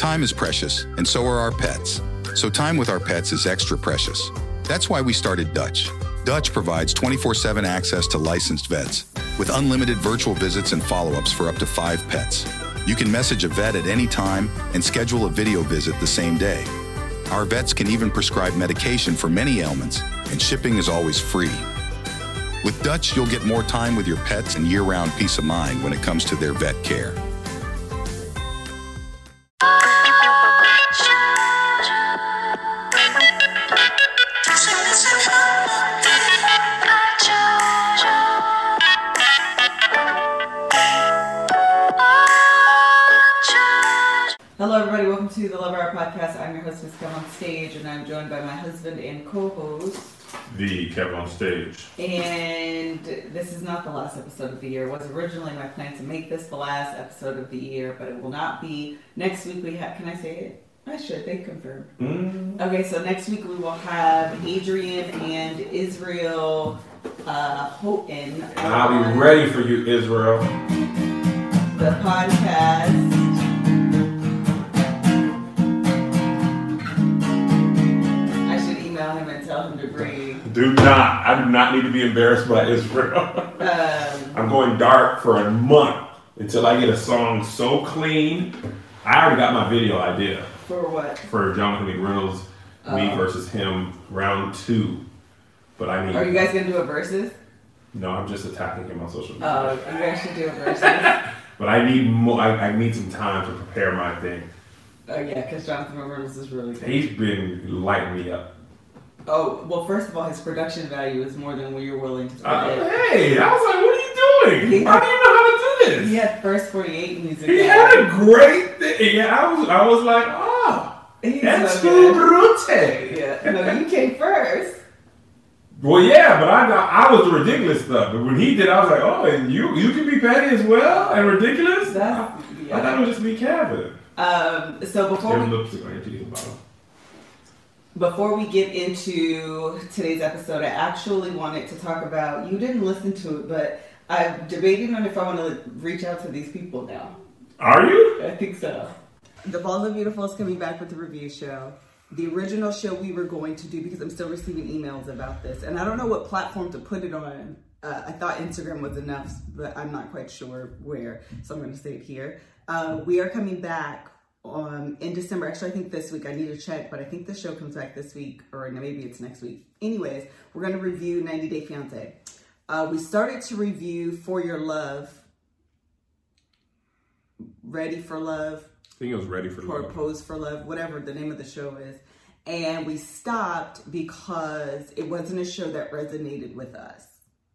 Time is precious, and so are our pets. So time with our pets is extra precious. That's why we started Dutch. Dutch provides 24/7 access to licensed vets with unlimited virtual visits and follow-ups for up to 5 pets. You can message a vet at any time and schedule a video visit the same day. Our vets can even prescribe medication for many ailments, and shipping is always free. With Dutch, you'll get more time with your pets and year-round peace of mind when it comes to their vet care. Hello everybody, welcome to the Love Hour Podcast. I'm your host, Ms. Kev on Stage, and I'm joined by my husband and co-host, the Kev on Stage. And this is not the last episode of the year. It was originally my plan to make this the last episode of the year, but it will not be. Next week we have, can I say it? I should, they confirmed. Okay, so next week we will have Adrian and Israel Houghton. And I'll be ready for you, Israel. The podcast. Him and tell him to bring. I do not need to be embarrassed by Israel. I'm going dark for a month until I get a song so clean. I already got my video idea. For what? For Jonathan McReynolds, me versus him, round 2. But I need. Are you guys gonna do a versus? No, I'm just attacking him on social media. Oh, you guys should do a versus. But I need more. I need some time to prepare my thing. Oh yeah, because Jonathan McReynolds is really good. He's been lighting me up. Oh, well, first of all, his production value is more than you're willing to pay. Hey, I was like, what are you doing? How do you know how to do this? He had First 48 music. He had a great thing. Yeah, I was like, that's so brute. Yeah, no, you came first. Well, yeah, but I was the ridiculous stuff. But when he did, I was like, oh, and you can be petty as well and ridiculous? I thought it was just me, Kevin. So lipstick on your teeth bottom. Before we get into today's episode, I actually wanted to talk about, you didn't listen to it, but I'm debating on if I want to reach out to these people now. Are you? I think so. The Bald and Beautiful is coming back with the review show. The original show we were going to do, because I'm still receiving emails about this, and I don't know what platform to put it on. I thought Instagram was enough, but I'm not quite sure where, so I'm going to say it here. We are coming back in December. Actually, I think this week. I need to check, but I think the show comes back this week, or maybe it's next week. Anyways, we're going to review 90 Day Fiancé. We started to review For Your Love, Ready for Love. I think it was Ready for Love. Pose for Love, whatever the name of the show is. And we stopped because it wasn't a show that resonated with us.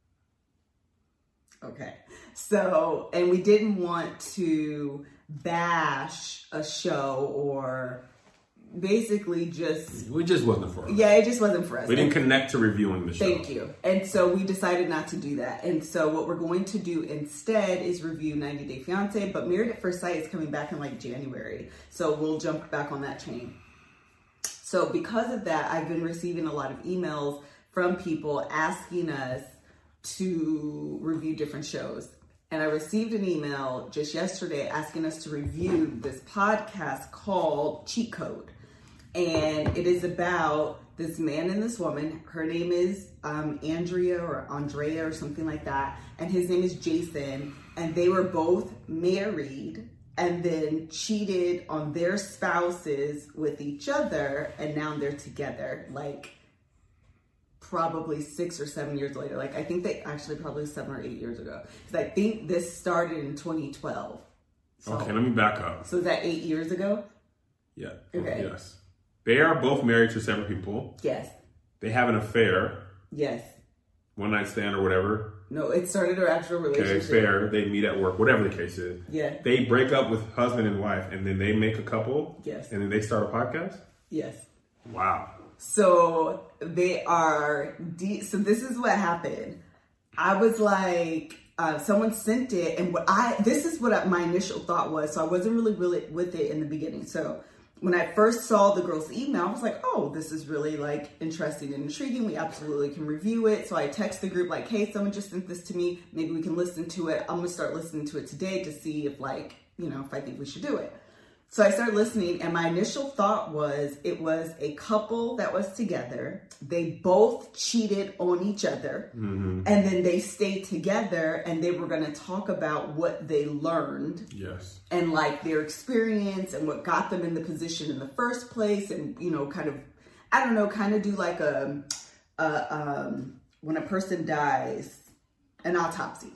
Okay. So, and we didn't want to bash a show or basically it just wasn't for us. Yeah, it just wasn't for us. We didn't connect to reviewing the show. Thank you. And so we decided not to do that. And so what we're going to do instead is review 90 Day Fiancé, but Married at First Sight is coming back in like January. So we'll jump back on that chain. So because of that, I've been receiving a lot of emails from people asking us to review different shows. And I received an email just yesterday asking us to review this podcast called Cheat Code. And it is about this man and this woman. Her name is Andrea or something like that. And his name is Jason. And they were both married and then cheated on their spouses with each other. And now they're together, like probably 6 or 7 years later. Like, I think they actually probably 7 or 8 years ago. Because I think this started in 2012. So, okay, let me back up. So is that 8 years ago? Yeah. Okay. Yes. They are both married to separate people. Yes. They have an affair. Yes. One night stand or whatever. No, it started an actual relationship. Okay, fair. They meet at work, whatever the case is. Yeah. They break up with husband and wife, and then they make a couple. Yes. And then they start a podcast? Yes. Wow. So they are, so this is what happened. I was like, someone sent it, and this is what my initial thought was. So I wasn't really with it in the beginning. So when I first saw the girl's email, I was like, oh, this is really like interesting and intriguing. We absolutely can review it. So I text the group like, hey, someone just sent this to me. Maybe we can listen to it. I'm going to start listening to it today to see if if I think we should do it. So I started listening, and my initial thought was it was a couple that was together. They both cheated on each other, and then they stayed together, and they were going to talk about what they learned. Yes. And like their experience and what got them in the position in the first place, and, you know, kind of, I don't know, kind of do like when a person dies, an autopsy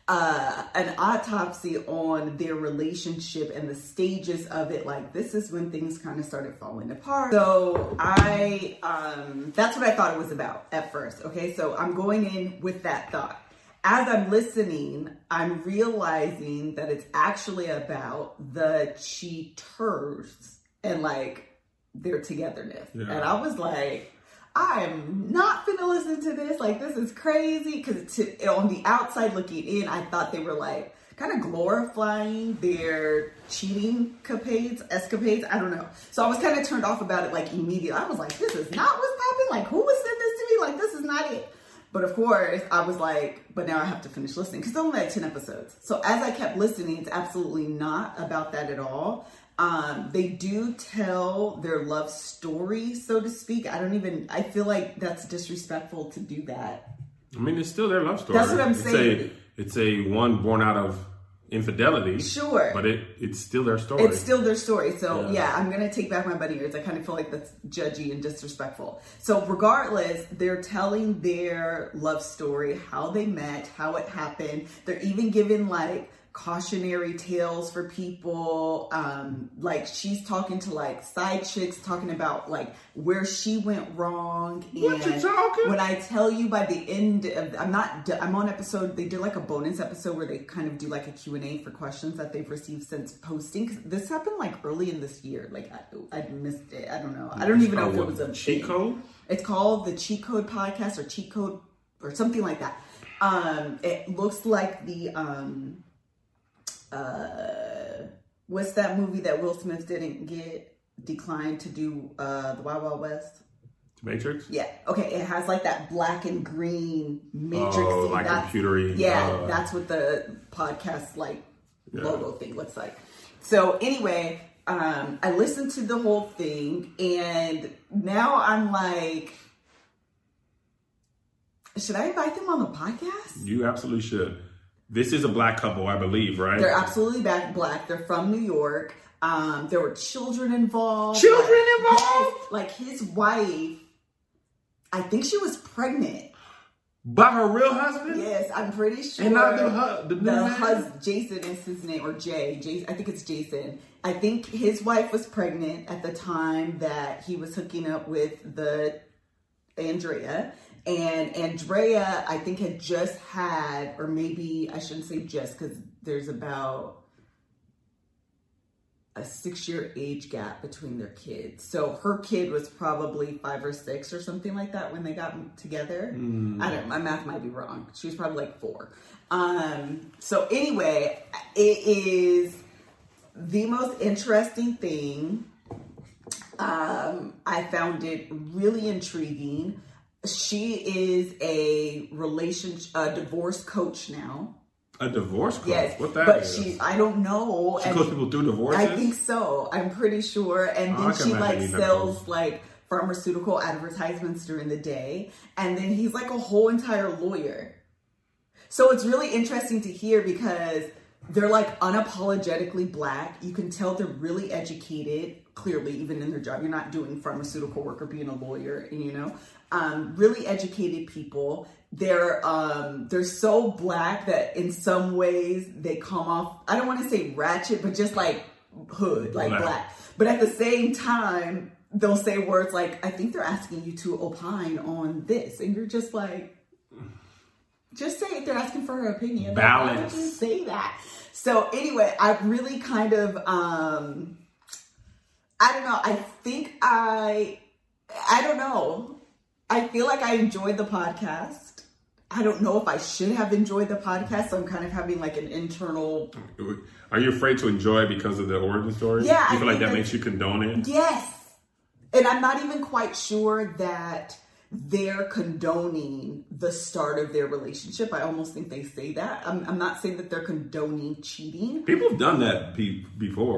on their relationship and the stages of it. Like, this is when things kind of started falling apart. So that's what I thought it was about at first. Okay. So I'm going in with that thought. As I'm listening, I'm realizing that it's actually about the cheaters and like their togetherness. Yeah. And I was like, I am not finna listen to this. Like, this is crazy. Because on the outside looking in, I thought they were like kind of glorifying their cheating escapades. I don't know. So I was kind of turned off about it like immediately. I was like, this is not what's popping. Like, who would send this to me? Like, this is not it. But of course, I was like, but now I have to finish listening because it's only like 10 episodes. So as I kept listening, it's absolutely not about that at all. They do tell their love story, so to speak. I feel like that's disrespectful to do that. I mean, it's still their love story. That's what I'm saying. It's a one born out of infidelity. Sure. But it's still their story. It's still their story. So yeah, I'm going to take back my bunny ears. I kind of feel like that's judgy and disrespectful. So regardless, they're telling their love story, how they met, how it happened. They're even giving like cautionary tales for people. Like, she's talking to like side chicks, talking about like where she went wrong. And what you talking? When I tell you by the end of, I'm on episode, they did like a bonus episode where they kind of do like a Q&A for questions that they've received since posting. 'Cause this happened like early in this year. Like, I missed it. I don't know. I don't even know if it was a cheat code. It's called the Cheat Code Podcast or Cheat Code or something like that. It looks like the, what's that movie that Will Smith declined to do, the Wild Wild West? Matrix? Yeah. Okay. It has like that black and green Matrix. Oh, like computery. Yeah. That's what the podcast logo thing looks like. So anyway, I listened to the whole thing, and now I'm like, should I invite them on the podcast? You absolutely should. This is a black couple, I believe, right? They're absolutely black. They're from New York. There were children involved. Yes, like his wife, I think she was pregnant. By her real husband? Yes, I'm pretty sure. And not the husband, Jason is his name, or Jay. I think it's Jason. I think his wife was pregnant at the time that he was hooking up with the Andrea. And Andrea, I think, had just had, or maybe I shouldn't say just, because there's about a 6-year age gap between their kids. So her kid was probably 5 or 6 or something like that when they got together. I don't know, my math might be wrong. She was probably like 4. So anyway, it is the most interesting thing. I found it really intriguing. She is a divorce coach now. A divorce coach? Yes. What that but is? I don't know. She coaches people through divorces? I think so. I'm pretty sure. And then she sells like pharmaceutical advertisements during the day. And then he's like a whole entire lawyer. So it's really interesting to hear because they're like unapologetically black. You can tell they're really educated, clearly, even in their job. You're not doing pharmaceutical work or being a lawyer, you know. Really educated people. They're so black that in some ways they come off, I don't want to say ratchet, but just like hood, like black. But at the same time, they'll say words like, I think they're asking you to opine on this. And you're just like, just say it. They're asking for her opinion. Balance. Like, why don't you say that? So anyway, I really kind of, I don't know. I don't know. I feel like I enjoyed the podcast. I don't know if I should have enjoyed the podcast. So I'm kind of having like an internal. Are you afraid to enjoy it because of the origin story? Yeah. You feel like that makes you condone it? Yes. And I'm not even quite sure that they're condoning the start of their relationship. I almost think they say that. I'm not saying that they're condoning cheating. People have done that before.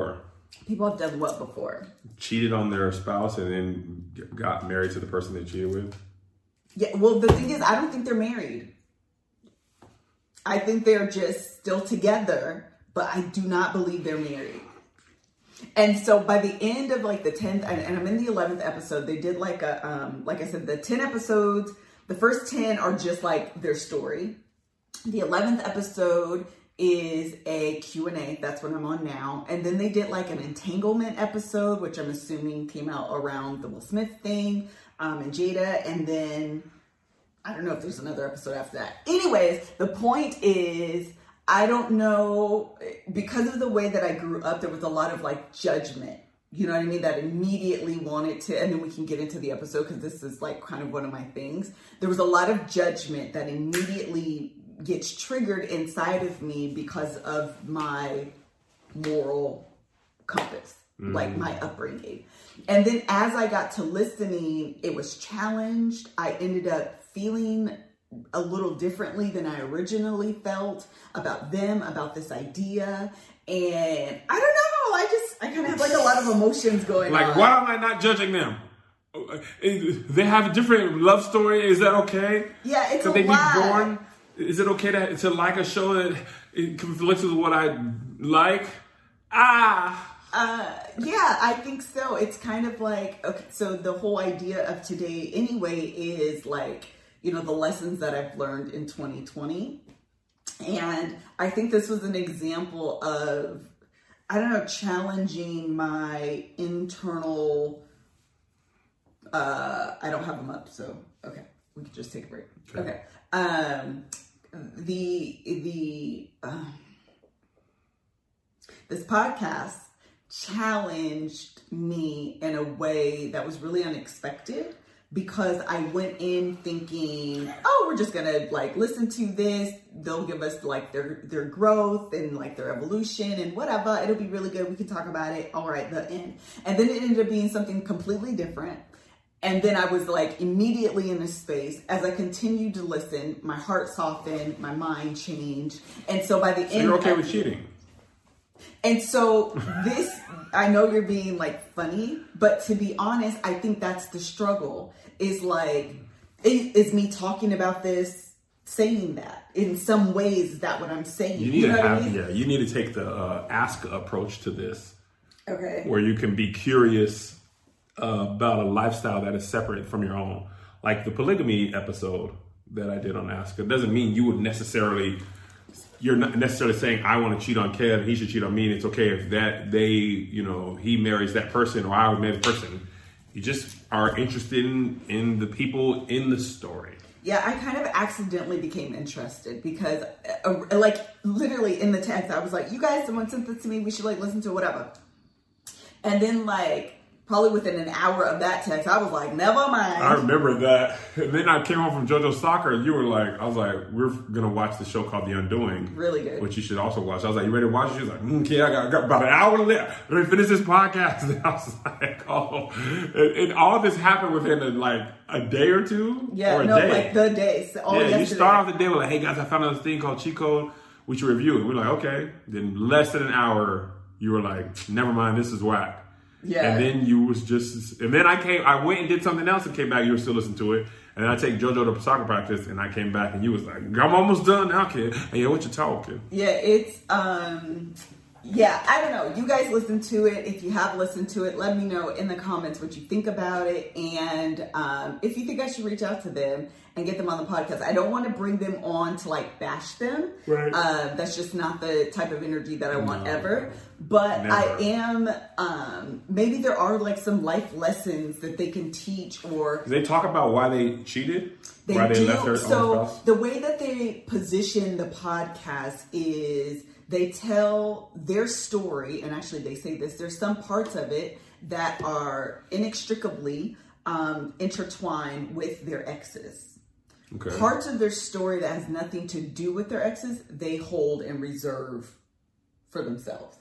People have done what before? Cheated on their spouse and then got married to the person they cheated with? Yeah, well, the thing is, I don't think they're married. I think they're just still together, but I do not believe they're married. And so by the end of like the 10th, and I'm in the 11th episode, they did like like I said, the 10 episodes, the first 10 are just like their story. The 11th episode is a Q&A. That's what I'm on now. And then they did like an entanglement episode, which I'm assuming came out around the Will Smith thing, and Jada. And then I don't know if there's another episode after that. Anyways, the point is, I don't know, because of the way that I grew up, there was a lot of like judgment, you know what I mean? That immediately wanted to, and then we can get into the episode because this is like kind of one of my things. There was a lot of judgment that immediately gets triggered inside of me because of my moral compass, like my upbringing. And then as I got to listening, it was challenged. I ended up feeling a little differently than I originally felt about them, about this idea. And I don't know, I kind of have like a lot of emotions going on. Like, why am I not judging them? They have a different love story. Is that okay? Yeah, it's a they lot. Be born? Is it okay to like a show that it conflicts with what I like? Yeah, I think so. It's kind of like, okay, so the whole idea of today anyway is like, you know, the lessons that I've learned in 2020. And I think this was an example of, I don't know, challenging my internal, I don't have them up, so, okay, we can just take a break. Okay. This podcast challenged me in a way that was really unexpected, because I went in thinking, oh, we're just gonna like listen to this. They'll give us like their growth and like their evolution and whatever. It'll be really good. We can talk about it. All right, the end. And then it ended up being something completely different. And then I was like immediately in a space. As I continued to listen, my heart softened, my mind changed. And so by the end, you're okay with cheating. And so this, I know you're being like funny, but to be honest, I think that's the struggle, is like, is me talking about this, saying that in some ways. Is that what I'm saying? You need to take the ask approach to this. Okay. Where you can be curious about a lifestyle that is separate from your own. Like the polygamy episode that I did on Ask. It doesn't mean you're not necessarily saying I want to cheat on Kev, he should cheat on me, and it's okay if he marries that person or I would marry the person. You just are interested in the people in the story. Yeah, I kind of accidentally became interested because like literally in the text, I was like, you guys, someone sent this to me, we should like listen to whatever. And then like, probably within an hour of that text, I was like, never mind. I remember that. And then I came home from JoJo Soccer, and you were like, I was like, we're going to watch the show called The Undoing. Really good. Which you should also watch. I was like, you ready to watch it? She was like, okay, I got about an hour left. Let me finish this podcast. And I was like, oh. And all of this happened within like a day or two? Yeah, or a no, day. like the day. So you start off the day with like, hey guys, I found out this thing called Cheat Code. We should review it. We're like, okay. Then less than an hour, you were like, never mind, this is whack. Yeah. And then and then I went and did something else and came back. You were still listening to it. And then I take JoJo to soccer practice, and I came back, and you was like, I'm almost done now, kid. And yeah, what you talking? Yeah, it's, yeah, I don't know. You guys listen to it. If you have listened to it, let me know in the comments what you think about it. And if you think I should reach out to them and get them on the podcast. I don't want to bring them on to like bash them. Right. That's just not the type of energy that I want ever. But never. I am, maybe there are like some life lessons that they can teach, or... Do they talk about why they cheated? They why do. They left their So own spouse? The way that they position the podcast is they tell their story, and actually they say this, there's some parts of it that are inextricably intertwined with their exes. Okay. Parts of their story that has nothing to do with their exes, they hold and reserve for themselves.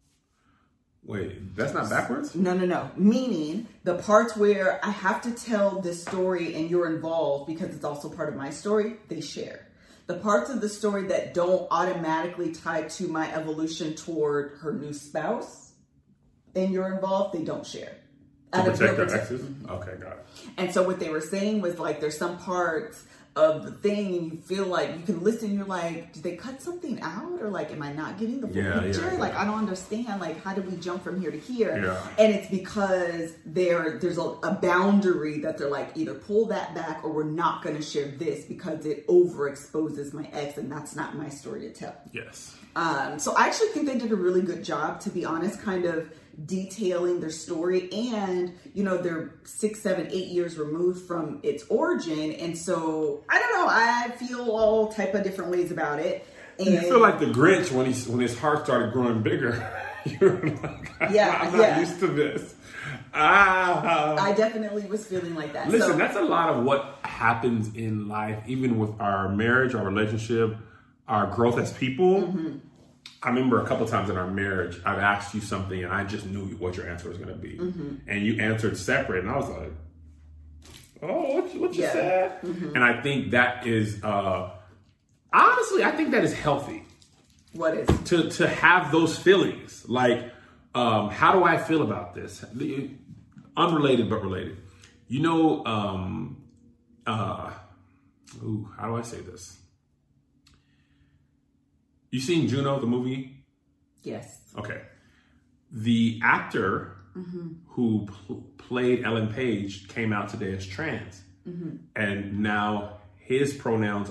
Wait, that's not backwards? No. Meaning the parts where I have to tell this story and you're involved because it's also part of my story, they share. The parts of the story that don't automatically tie to my evolution toward her new spouse, and you're involved, they don't share. To protect their exes? Okay, got it. And so what they were saying was like, there's some parts of the thing and you feel like you can listen, you're like, did they cut something out? Or like, am I not getting the full picture? Yeah. Like, I don't understand. Like, how did we jump from here to here? Yeah. And it's because there's a boundary that they're like, either pull that back or we're not going to share this because it overexposes my ex and that's not my story to tell. Yes. So I actually think they did a really good job, to be honest, kind of detailing their story. And, you know, they're 6, 7, 8 years removed from its origin. And so, I don't know, I feel all type of different ways about it. And you feel like the Grinch when his heart started growing bigger. You're like, I'm not used to this. I definitely was feeling like that. Listen, that's a lot of what happens in life, even with our marriage, our relationship, our growth as people. Mm-hmm. I remember a couple times in our marriage, I've asked you something and I just knew what your answer was going to be. Mm-hmm. And you answered separate. And I was like, oh, what you said? Mm-hmm. And I think that is, honestly, I think that is healthy. What is? To have those feelings. Like, how do I feel about this? Unrelated, but related. You know, how do I say this? You seen Juno, the movie? Yes. Okay. The actor who played Ellen Page came out today as trans. Mm-hmm. And now his pronouns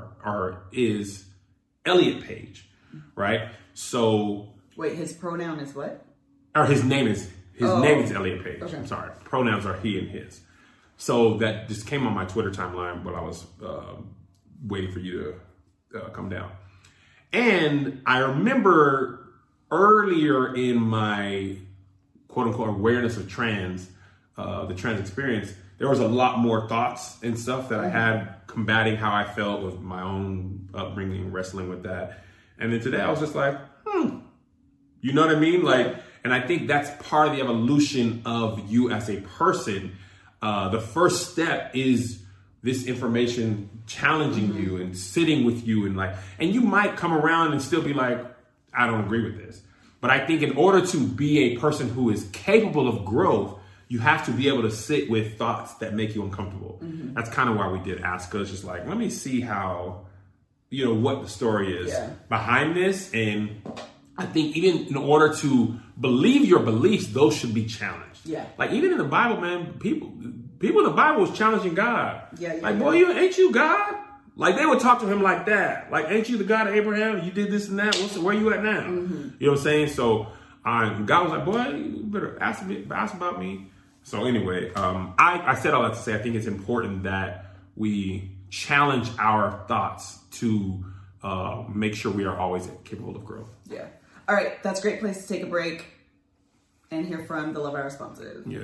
is Elliot Page, right? So... Wait, his pronoun is what? Or his name is Elliot Page. Okay. I'm sorry. Pronouns are he and his. So that just came on my Twitter timeline while I was waiting for you to come down. And I remember earlier in my quote unquote awareness of the trans experience, there was a lot more thoughts and stuff that I had combating how I felt with my own upbringing, wrestling with that. And then today I was just like, you know what I mean? Like, and I think that's part of the evolution of you as a person. The first step is this information challenging you and sitting with you and you might come around and still be like, I don't agree with this. But I think in order to be a person who is capable of growth, you have to be able to sit with thoughts that make you uncomfortable. Mm-hmm. That's kind of why we did Ask Us, just like, let me see how, what the story is behind this. And I think even in order to believe your beliefs, those should be challenged. Yeah. Like even in the Bible, man, people in the Bible was challenging God. Boy, ain't you God? Like they would talk to him like that. Like, ain't you the God of Abraham? You did this and that. Where you at now? Mm-hmm. You know what I'm saying? So God was like, boy, you better ask about me. So anyway, I said all that to say, I think it's important that we challenge our thoughts to make sure we are always capable of growth. Yeah. All right. That's a great place to take a break and hear from the Love Hour sponsors. Yeah.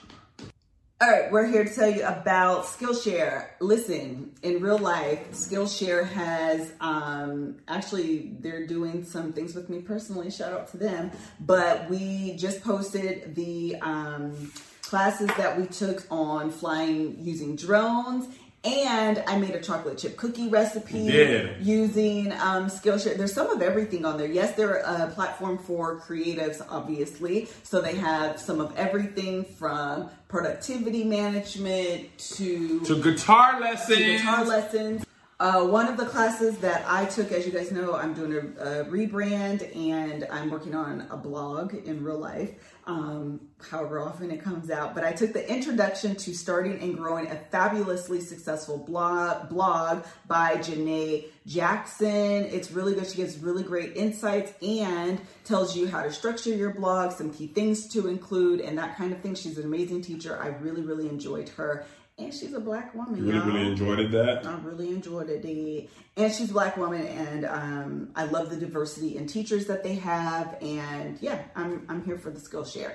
All right, we're here to tell you about Skillshare. Listen, in real life, Skillshare has, actually, they're doing some things with me personally, shout out to them, but we just posted the classes that we took on flying using drones, and I made a chocolate chip cookie recipe using Skillshare. There's some of everything on there. Yes, they're a platform for creatives, obviously. So they have some of everything from productivity management to guitar lessons. One of the classes that I took, as you guys know, I'm doing a rebrand and I'm working on a blog in real life, however often it comes out. But I took the Introduction to Starting and Growing a Fabulously Successful blog by Janae Jackson. It's really good. She gives really great insights and tells you how to structure your blog, some key things to include, and that kind of thing. She's an amazing teacher. I really, really enjoyed her. And she's a Black woman. You really enjoyed that? I really enjoyed it. And she's a Black woman, and I love the diversity in teachers that they have. And yeah, I'm here for the Skillshare.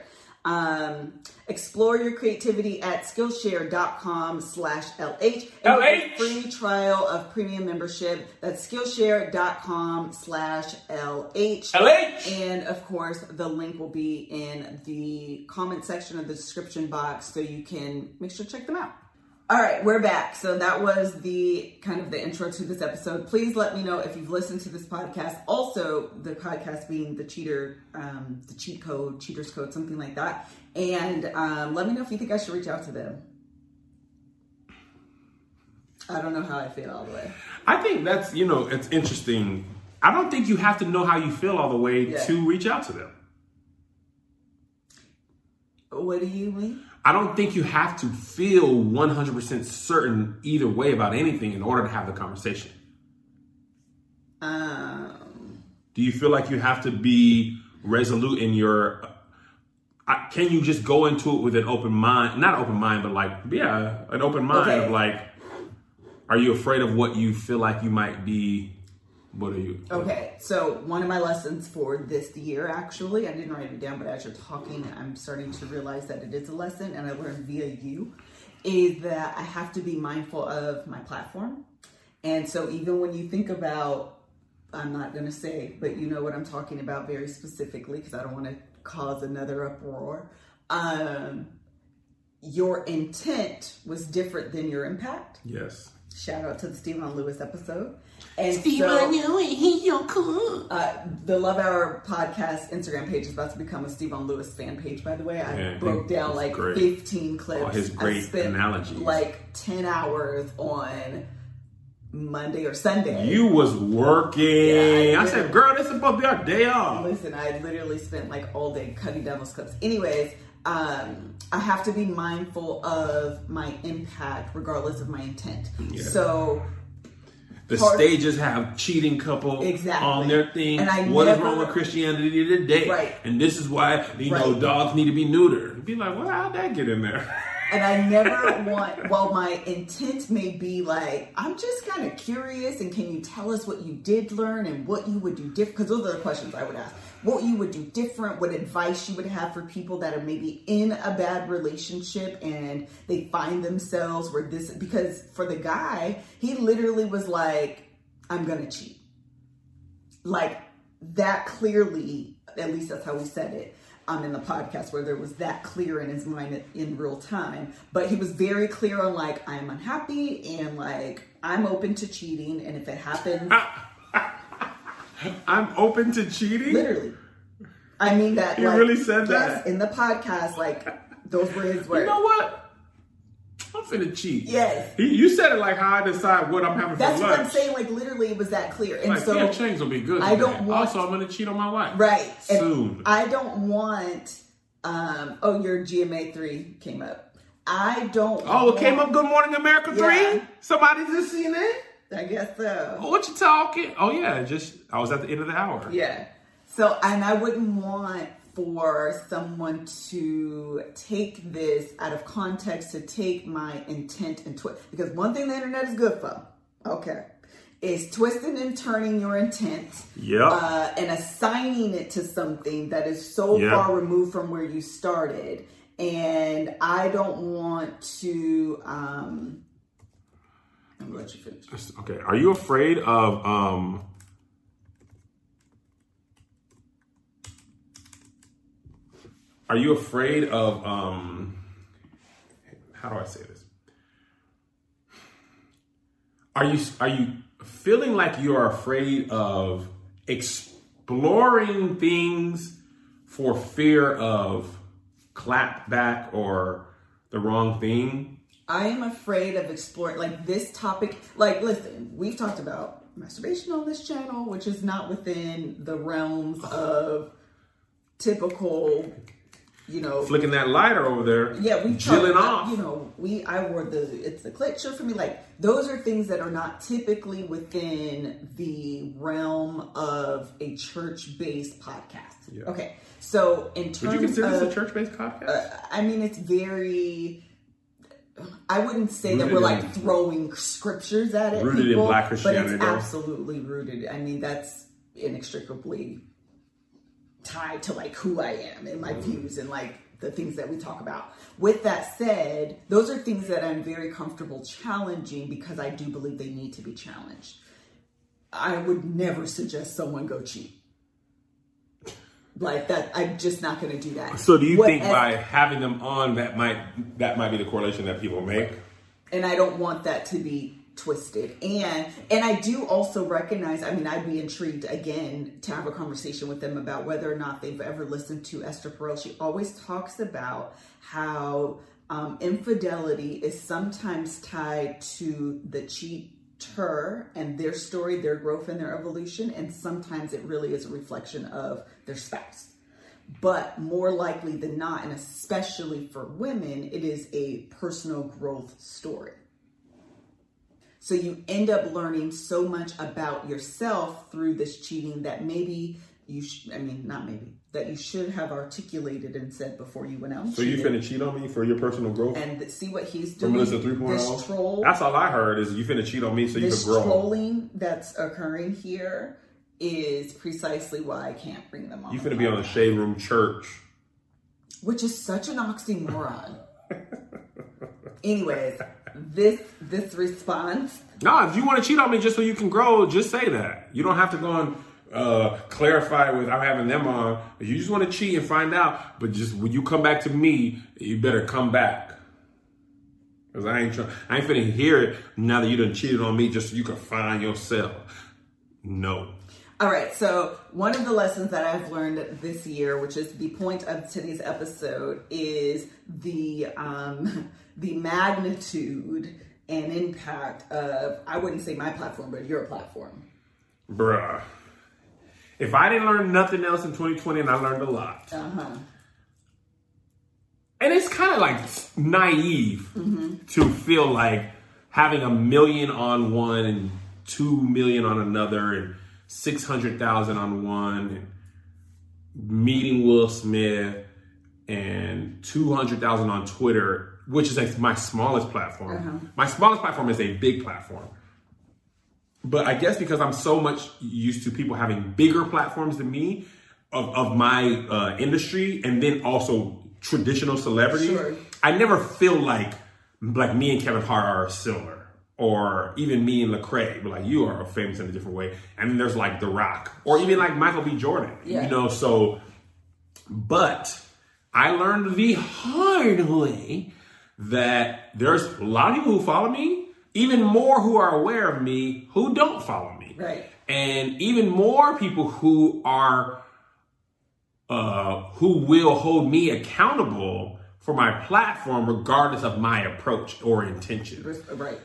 Explore your creativity at Skillshare.com/LH. LH! Free trial of premium membership. That's Skillshare.com/LH. LH! And of course, the link will be in the comment section of the description box, so you can make sure to check them out. All right, we're back. So that was the kind of the intro to this episode. Please let me know if you've listened to this podcast. Also, the podcast being the cheater, the cheat code, cheater's code, something like that. And let me know if you think I should reach out to them. I don't know how I feel all the way. I think that's, it's interesting. I don't think you have to know how you feel all the way to reach out to them. What do you mean? I don't think you have to feel 100% certain either way about anything in order to have the conversation. Do you feel like you have to be resolute in your... can you just go into it with an open mind? Not open mind, but an open mind of are you afraid of what you feel like you might be? What are you? Okay, so one of my lessons for this year, actually, I didn't write it down, but as you're talking, I'm starting to realize that it is a lesson, and I learned via you, is that I have to be mindful of my platform. And so even when you think about, I'm not going to say, but you know what I'm talking about very specifically, because I don't want to cause another uproar. Your intent was different than your impact. Yes. Shout out to the Stephen Lewis episode. And Stephen Lewis, he's so cool. The Love Hour podcast Instagram page is about to become a Stephen Lewis fan page, by the way. I broke down 15 clips. All his great analogies. 10 hours on Monday or Sunday. You was working. I said, girl, this is supposed to be our day off. Listen, I literally spent all day cutting down those clips. Anyways, I have to be mindful of my impact regardless of my intent. Yeah. So the stages have cheating couple on their thing. And what is wrong with Christianity today? Right. And this is why dogs need to be neutered. You'd be like, well, how'd that get in there? And I never want, while my intent may be I'm just kind of curious, and can you tell us what you did learn and what you would do different? Because those are the questions I would ask. What you would do different, what advice you would have for people that are maybe in a bad relationship and they find themselves because for the guy, he literally was like, I'm going to cheat. That clearly, at least that's how he said it. In the podcast, where there was that clear in his mind in real time, but he was very clear on I am unhappy and I'm open to cheating, and if it happens, I'm open to cheating. Literally, I mean that. He really said that in the podcast. Those were his words. You know what? I'm finna cheat. Yes. You said it how I decide what I'm having for lunch. That's what I'm saying. Literally, it was that clear. And so change will be good. I don't want. Also, I'm gonna cheat on my wife. Right. Soon. And I don't want. Your GMA 3 came up. I don't. Oh, it came up. Good Morning America 3. Somebody just seen it. I guess so. What you talking? Oh yeah, I was at the end of the hour. Yeah. So, and I wouldn't want for someone to take this out of context, to take my intent and twist. Because one thing the internet is good for, is twisting and turning your intent. And assigning it to something that is so far removed from where you started. And I don't want to, I'm going to let you finish. Okay. Are you afraid of, Are you afraid of, how do I say this? Are you feeling like you're afraid of exploring things for fear of clap back or the wrong thing? I am afraid of exploring this topic. Listen, we've talked about masturbation on this channel, which is not within the realms of typical, flicking that lighter over there. Yeah, we chilling off. I wore it's the clit shirt for me. Those are things that are not typically within the realm of a church-based podcast. Yeah. Okay, so in terms would you consider this a church-based podcast? I mean, it's very. I wouldn't say rooted that we're throwing scriptures at it. Rooted in Black Christianity, but it's absolutely rooted. I mean, that's inextricably tied to who I am and my views and the things that we talk about. With that said, those are things that I'm very comfortable challenging because I do believe they need to be challenged. I would never suggest someone go cheat. That, I'm just not going to do that. So do you think by having them on, that might be the correlation that people make? And I don't want that to be twisted. And I do also recognize, I mean, I'd be intrigued again to have a conversation with them about whether or not they've ever listened to Esther Perel. She always talks about how infidelity is sometimes tied to the cheater and their story, their growth and their evolution. And sometimes it really is a reflection of their spouse. But more likely than not, and especially for women, it is a personal growth story. So you end up learning so much about yourself through this cheating that maybe that you should have articulated and said before you went out. So you finna cheat on me for your personal growth? And see what he's doing. Melissa 3.0? This troll. That's all I heard is you finna cheat on me so you can grow. This trolling that's occurring here is precisely why I can't bring them on. You finna be on the Shade Room Church. Which is such an oxymoron. Anyways, this response. No, if you want to cheat on me just so you can grow, just say that. You don't have to go and clarify with I'm having them on. If you just want to cheat and find out, but just when you come back to me, you better come back. Because I ain't finna hear it now that you done cheated on me just so you can find yourself. No. All right, so one of the lessons that I've learned this year, which is the point of today's episode, is the magnitude and impact of, I wouldn't say my platform, but your platform. Bruh. If I didn't learn nothing else in 2020, and I learned a lot. Uh-huh. And it's kind of like naive to feel like having 1 million on one and 2 million on another and 600,000 on one, and meeting Will Smith, and 200,000 on Twitter, which is like my smallest platform. Uh-huh. My smallest platform is a big platform. But I guess because I'm so much used to people having bigger platforms than me of my industry, and then also traditional celebrity, sure. I never feel like me and Kevin Hart are similar. Or even me and Lecrae, but like you are famous in a different way. And then there's like The Rock, or even like Michael B. Jordan, yeah. you know, so, but I learned the hard way that there's a lot of people who follow me, even more who are aware of me, who don't follow me. Right. And even more people who are, who will hold me accountable for my platform, regardless of my approach or intention. Right.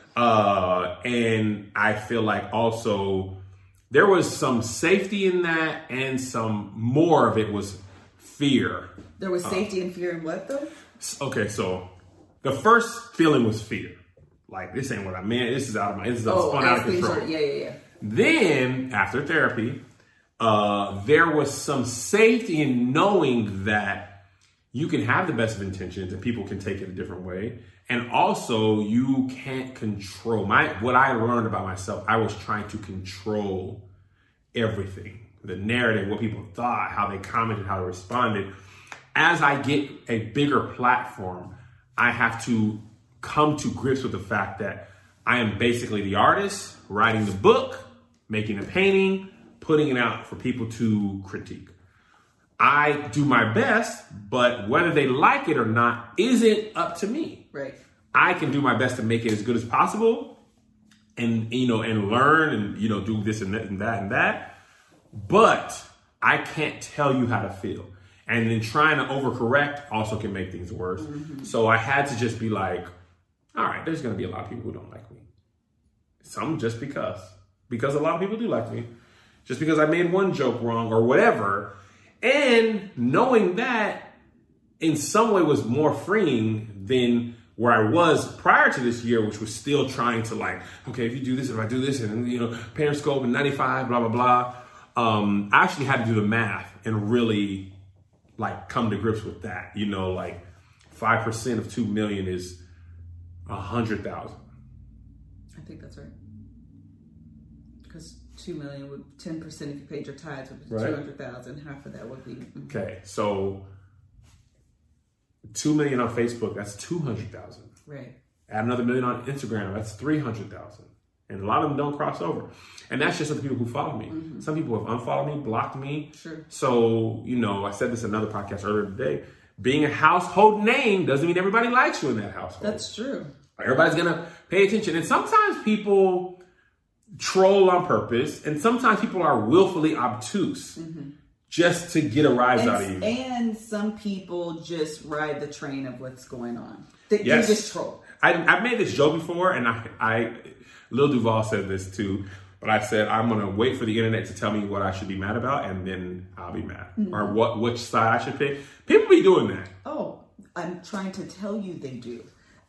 And I feel like also there was some safety in that, and some more of it was fear. There was safety and fear in what though? Okay, so the first feeling was fear. Like, this ain't what I meant. This is spun out of control. Yeah. Then after therapy, there was some safety in knowing that you can have the best of intentions and people can take it a different way. And also you can't control what I learned about myself. I was trying to control everything, the narrative, what people thought, how they commented, how they responded. As I get a bigger platform, I have to come to grips with the fact that I am basically the artist writing the book, making a painting, putting it out for people to critique. I do my best, but whether they like it or not isn't up to me. Right. I can do my best to make it as good as possible, and and learn and do this and that. But I can't tell you how to feel. And then trying to overcorrect also can make things worse. Mm-hmm. So I had to just be like, all right, there's going to be a lot of people who don't like me. Some just because a lot of people do like me. Just because I made one joke wrong or whatever. And knowing that in some way was more freeing than where I was prior to this year, which was still trying to okay, if you do this, if I do this, and Periscope and 95, blah, blah, blah. I actually had to do the math and really come to grips with that. 5% of 2 million is 100,000. I think that's right. Because 2 million would 10% if you paid your tithes would be right. 200,000. Half of that would be okay. So 2 million on Facebook, that's 200,000. Right. Add another million on Instagram, that's 300,000. And a lot of them don't cross over. And that's just the people who follow me. Mm-hmm. Some people have unfollowed me, blocked me. Sure. So, I said this in another podcast earlier today. Being a household name doesn't mean everybody likes you in that household. That's true. Everybody's gonna pay attention. And sometimes people troll on purpose, and sometimes people are willfully obtuse just to get a rise out of you. And some people just ride the train of what's going on. They just troll. I've made this joke before, and Lil Duval said this too, but I said, I'm going to wait for the internet to tell me what I should be mad about, and then I'll be mad. Or which side I should pick. People be doing that. Oh, I'm trying to tell you they do.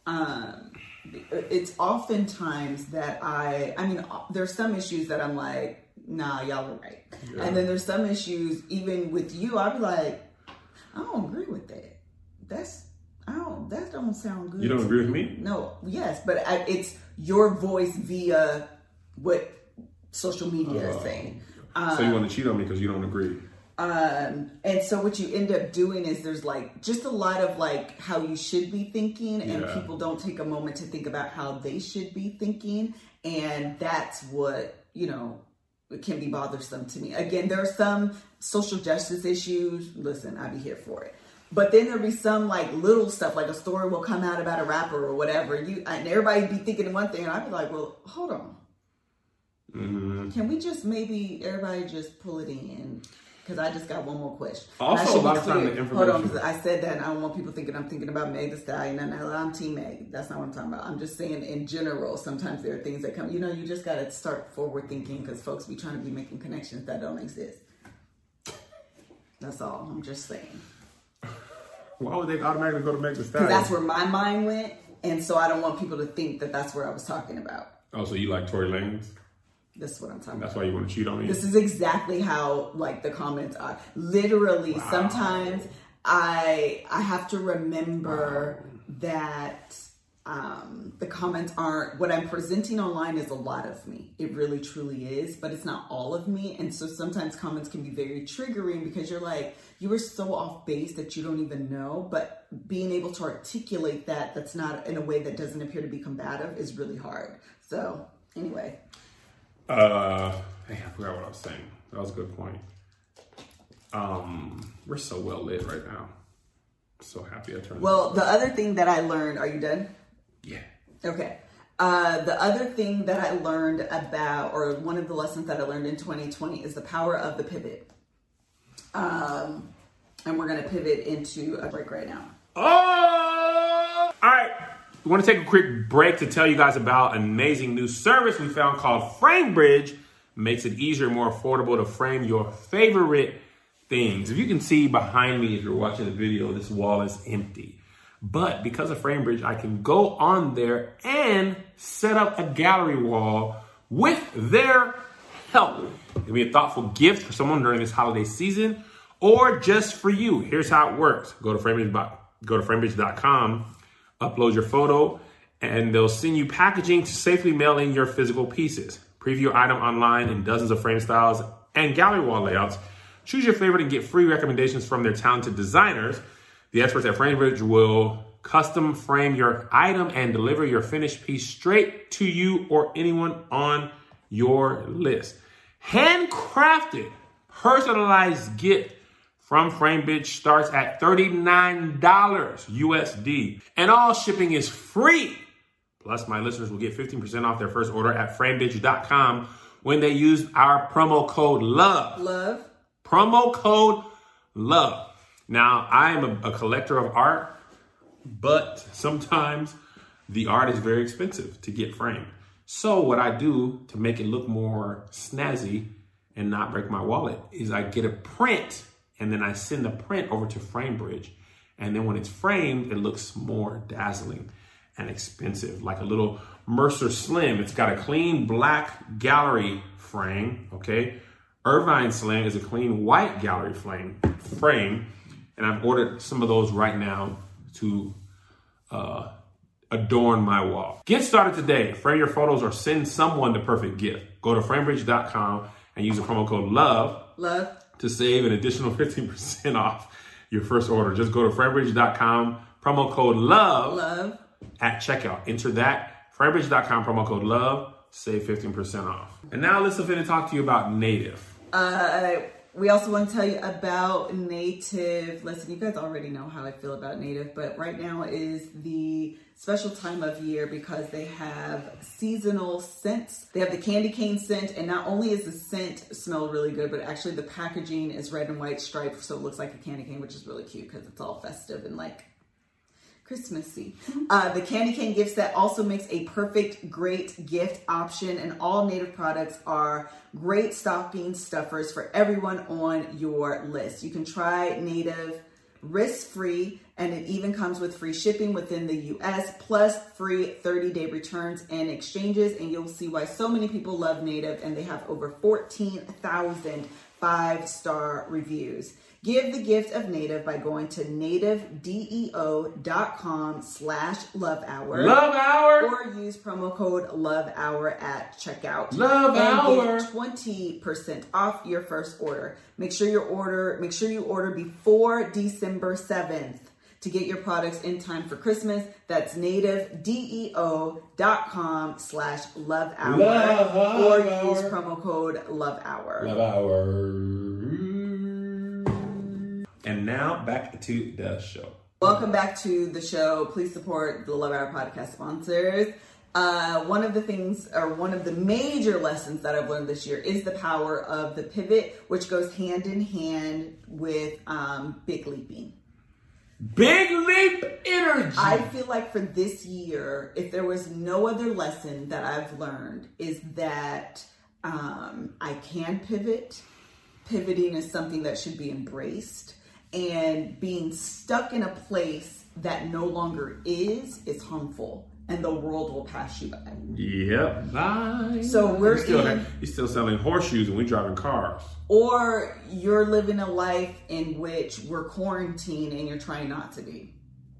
It's oftentimes that I mean, there's some issues that I'm like, nah, y'all are right. Yeah. And then there's some issues, even with you, I'll be like, I don't agree with that. That don't sound good. You don't agree with me? No, yes, but it's your voice via what social media is saying. So you want to cheat on me because you don't agree? And so what you end up doing is there's like just a lot of like how you should be thinking, and people don't take a moment to think about how they should be thinking, and that's what, you know, it can be bothersome to me. Again, there are some social justice issues. Listen, I'd be here for it. But then there'll be some like little stuff, like a story will come out about a rapper or whatever, and everybody be thinking one thing, and I'd be like, well, hold on. Can we just maybe everybody just pull it in? Because I just got one more question. Also, a lot of time the information. Hold on, because I said that, and I don't want people thinking I'm thinking about Meg Thee Stallion, and I'm Team Meg. That's not what I'm talking about. I'm just saying in general, sometimes there are things that come, you know, you just got to start forward thinking, because folks be trying to be making connections that don't exist. That's all. I'm just saying. Why would they automatically go to Meg Thee Stallion? Because that's where my mind went, and so I don't want people to think that that's where I was talking about. Oh, so you like Tory Lanez? This is what I'm talking about. That's why you want to cheat on me? This is exactly how, like, the comments are. Literally, sometimes I have to remember that the comments aren't, what I'm presenting online is a lot of me. It really, truly is, but it's not all of me. And so sometimes comments can be very triggering because you're like, you were so off base that you don't even know, but being able to articulate that's not in a way that doesn't appear to be combative is really hard. So anyway. I forgot what I was saying. That was a good point. We're so well lit right now. So happy I turned. Well, the other thing that I learned, are you done? Yeah. Okay. The other thing that I learned about, or one of the lessons that I learned in 2020 is the power of the pivot. And we're going to pivot into a break right now. Oh! All right. We want to take a quick break to tell you guys about an amazing new service we found called FrameBridge. Makes it easier and more affordable to frame your favorite things. If you can see behind me, if you're watching the video, this wall is empty. But because of FrameBridge, I can go on there and set up a gallery wall with their help. It'll be a thoughtful gift for someone during this holiday season or just for you. Here's how it works. Go to FrameBridge.com, upload your photo, and they'll send you packaging to safely mail in your physical pieces. Preview your item online in dozens of frame styles and gallery wall layouts. Choose your favorite and get free recommendations from their talented designers. The experts at FrameBridge will custom frame your item and deliver your finished piece straight to you or anyone on your list. Handcrafted, personalized gift from FrameBridge starts at $39 USD, and all shipping is free. Plus, my listeners will get 15% off their first order at framebridge.com when they use our promo code LOVE. Love. Promo code LOVE. Now, I am a collector of art, but sometimes the art is very expensive to get framed. So what I do to make it look more snazzy and not break my wallet is I get a print, and then I send the print over to FrameBridge. And then when it's framed, it looks more dazzling and expensive, like a little Mercer Slim. It's got a clean black gallery frame, okay? Irvine Slim is a clean white gallery frame. And I've ordered some of those right now to adorn my wall. Get started today. Frame your photos or send someone the perfect gift. Go to framebridge.com and use the promo code LOVE to save an additional 15% off your first order. Just go to framebridge.com, promo code LOVE at checkout. Enter that, framebridge.com, promo code LOVE, save 15% off. And now let's finish talk to you about Native. We also want to tell you about Native. Listen, you guys already know how I feel about Native, but right now is the special time of year because they have seasonal scents. They have the candy cane scent, and not only is the scent smell really good, but actually the packaging is red and white striped, so it looks like a candy cane, which is really cute because it's all festive and like Christmassy. The candy cane gift set also makes a perfect, great gift option, and all Native products are great stocking stuffers for everyone on your list. You can try Native risk-free, and it even comes with free shipping within the US, plus free 30-day returns and exchanges, and you'll see why so many people love Native, and they have over 14,000 5-star reviews. Give the gift of Native by going to nativedeo.com/lovehour. Love Hour. Or use promo code LOVEHOUR at checkout. Love Hour. And get 20% off your first order. Make sure you order before December 7th to get your products in time for Christmas. That's nativedeo.com/lovehour. Or use promo code LOVEHOUR. Love Hour. And now back to the show. Welcome back to the show. Please support the Love Hour podcast sponsors. One of the major lessons that I've learned this year is the power of the pivot, which goes hand in hand with big leaping. Big leap energy. I feel like for this year, if there was no other lesson that I've learned, is that I can pivot. Pivoting is something that should be embraced. And being stuck in a place that no longer is harmful. And the world will pass you by. Yep. Bye. So You're still selling horseshoes and we're driving cars. Or you're living a life in which we're quarantined and you're trying not to be.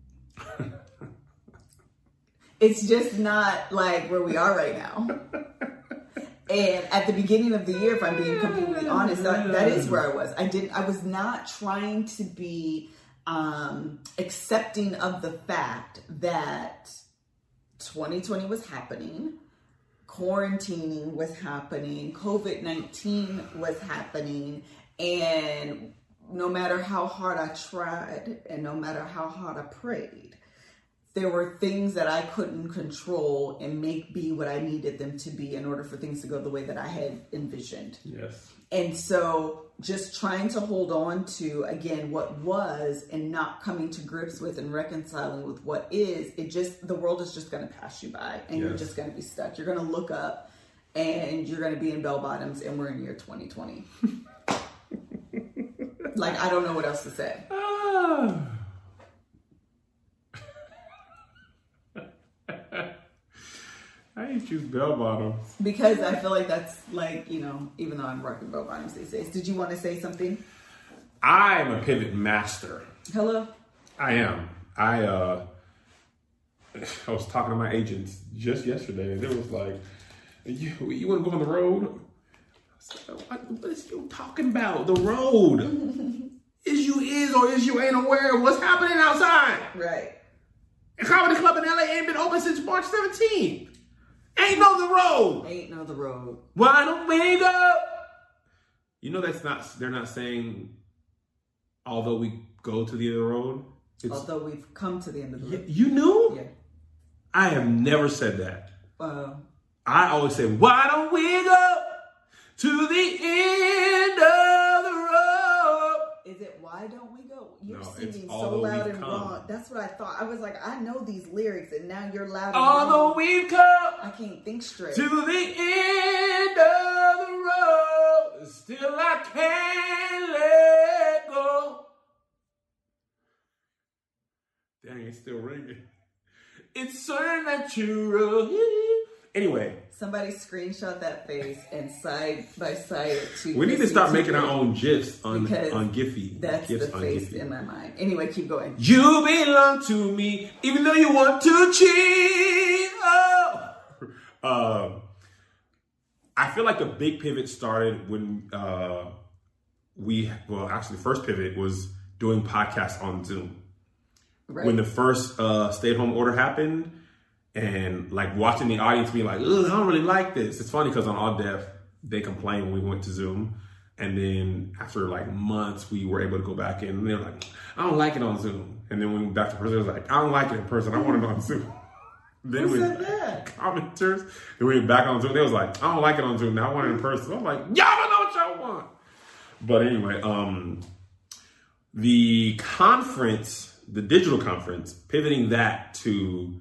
It's just not like where we are right now. And at the beginning of the year, if I'm being completely honest, that is where I was. I was not trying to be accepting of the fact that 2020 was happening, quarantining was happening, COVID-19 was happening, and no matter how hard I tried and no matter how hard I prayed, there were things that I couldn't control and make be what I needed them to be in order for things to go the way that I had envisioned. Yes. And so just trying to hold on to, again, what was and not coming to grips with and reconciling with what is, the world is just going to pass you by and you're just going to be stuck. You're going to look up and you're going to be in bell bottoms and we're in year 2020. Like, I don't know what else to say. I ain't choose bell bottoms. Because I feel like that's like, even though I'm rocking bell bottoms these days. Did you want to say something? I'm a pivot master. Hello? I am. I was talking to my agents just yesterday and it was like, you want to go on the road? I said, what is you talking about? The road. Is you ain't aware of what's happening outside. Right. A comedy club in LA ain't been open since March 17th. Ain't know the road. Why don't we go? They're not saying, although we go to the end of the road. Although we've come to the end of the road. You knew? Yeah. I have never said that. I always say, why don't we go to the end of the road? Is it why don't we go? You're No, singing it's so loud and come. wrong. That's what I thought. I was like, I know these lyrics, and now you're loud and Although wrong. we've come I can't think straight. to the end of the road, still I can't let go. Dang, it's still ringing. It's so natural. Anyway. Somebody screenshot that face and side by side it to. We need to start making our own GIFs on Giphy. That's GIFs the on face Giphy. in my mind. Anyway, keep going. You belong to me, even though you want to cheat. Oh. I feel like the big pivot started when the first pivot was doing podcasts on Zoom. Right. When the first stay-at-home order happened, and like watching the audience be like, ugh, I don't really like this. It's funny because on All Def, they complained when we went to Zoom. And then after like months, we were able to go back in, and they were like, I don't like it on Zoom. And then when we went back to person, it was like, I don't like it in person. I want it on Zoom. Then Who we said that? commenters. Then we went back on Zoom. They was like, I don't like it on Zoom. Now I want it in person. I'm like, y'all don't know what y'all want. But anyway, the conference, the digital conference, pivoting that to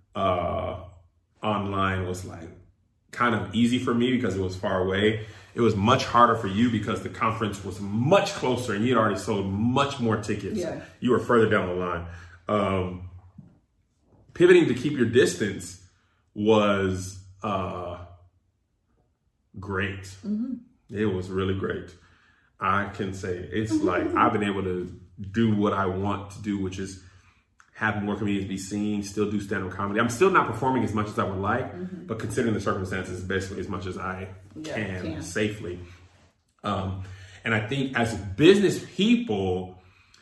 online was like kind of easy for me because it was far away. It was much harder for you because the conference was much closer and you had already sold much more tickets. Yeah. You were further down the line. Pivoting to keep your distance was great. Mm-hmm. It was really great. I can say it's like I've been able to do what I want to do, which is have more comedians be seen, still do stand-up comedy. I'm still not performing as much as I would like, but considering the circumstances, basically as much as I can safely. And I think as business people,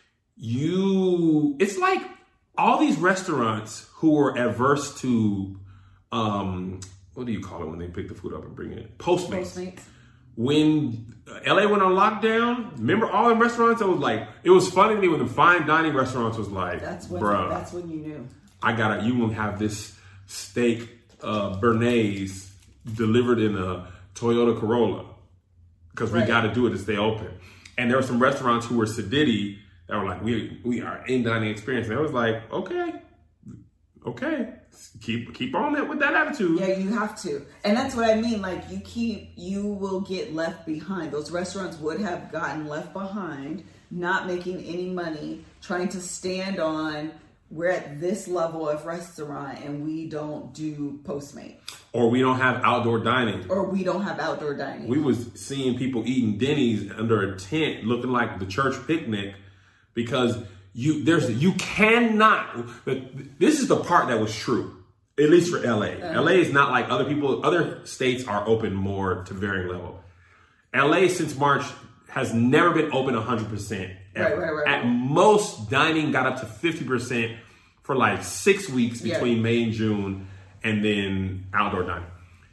it's like all these restaurants who are adverse to, what do you call it when they pick the food up and bring it in? Postmates. When LA went on lockdown, remember all the restaurants? It was funny to me when the fine dining restaurants was like, that's when you knew. You won't have this steak béarnaise delivered in a Toyota Corolla because we got to do it to stay open. And there were some restaurants who were sedity that were like, we are in dining experience. And I was like, okay. Keep on it with that attitude. Yeah, you have to. And that's what I mean. Like you will get left behind. Those restaurants would have gotten left behind, not making any money, trying to stand on, we're at this level of restaurant and we don't do Postmates. Or we don't have outdoor dining. We was seeing people eating Denny's under a tent looking like the church picnic because you cannot, this is the part that was true, at least for LA. LA is not like other states are open more to varying level. LA since March has never been open 100% ever. Right. At most, dining got up to 50% for like 6 weeks between May and June, and then outdoor dining.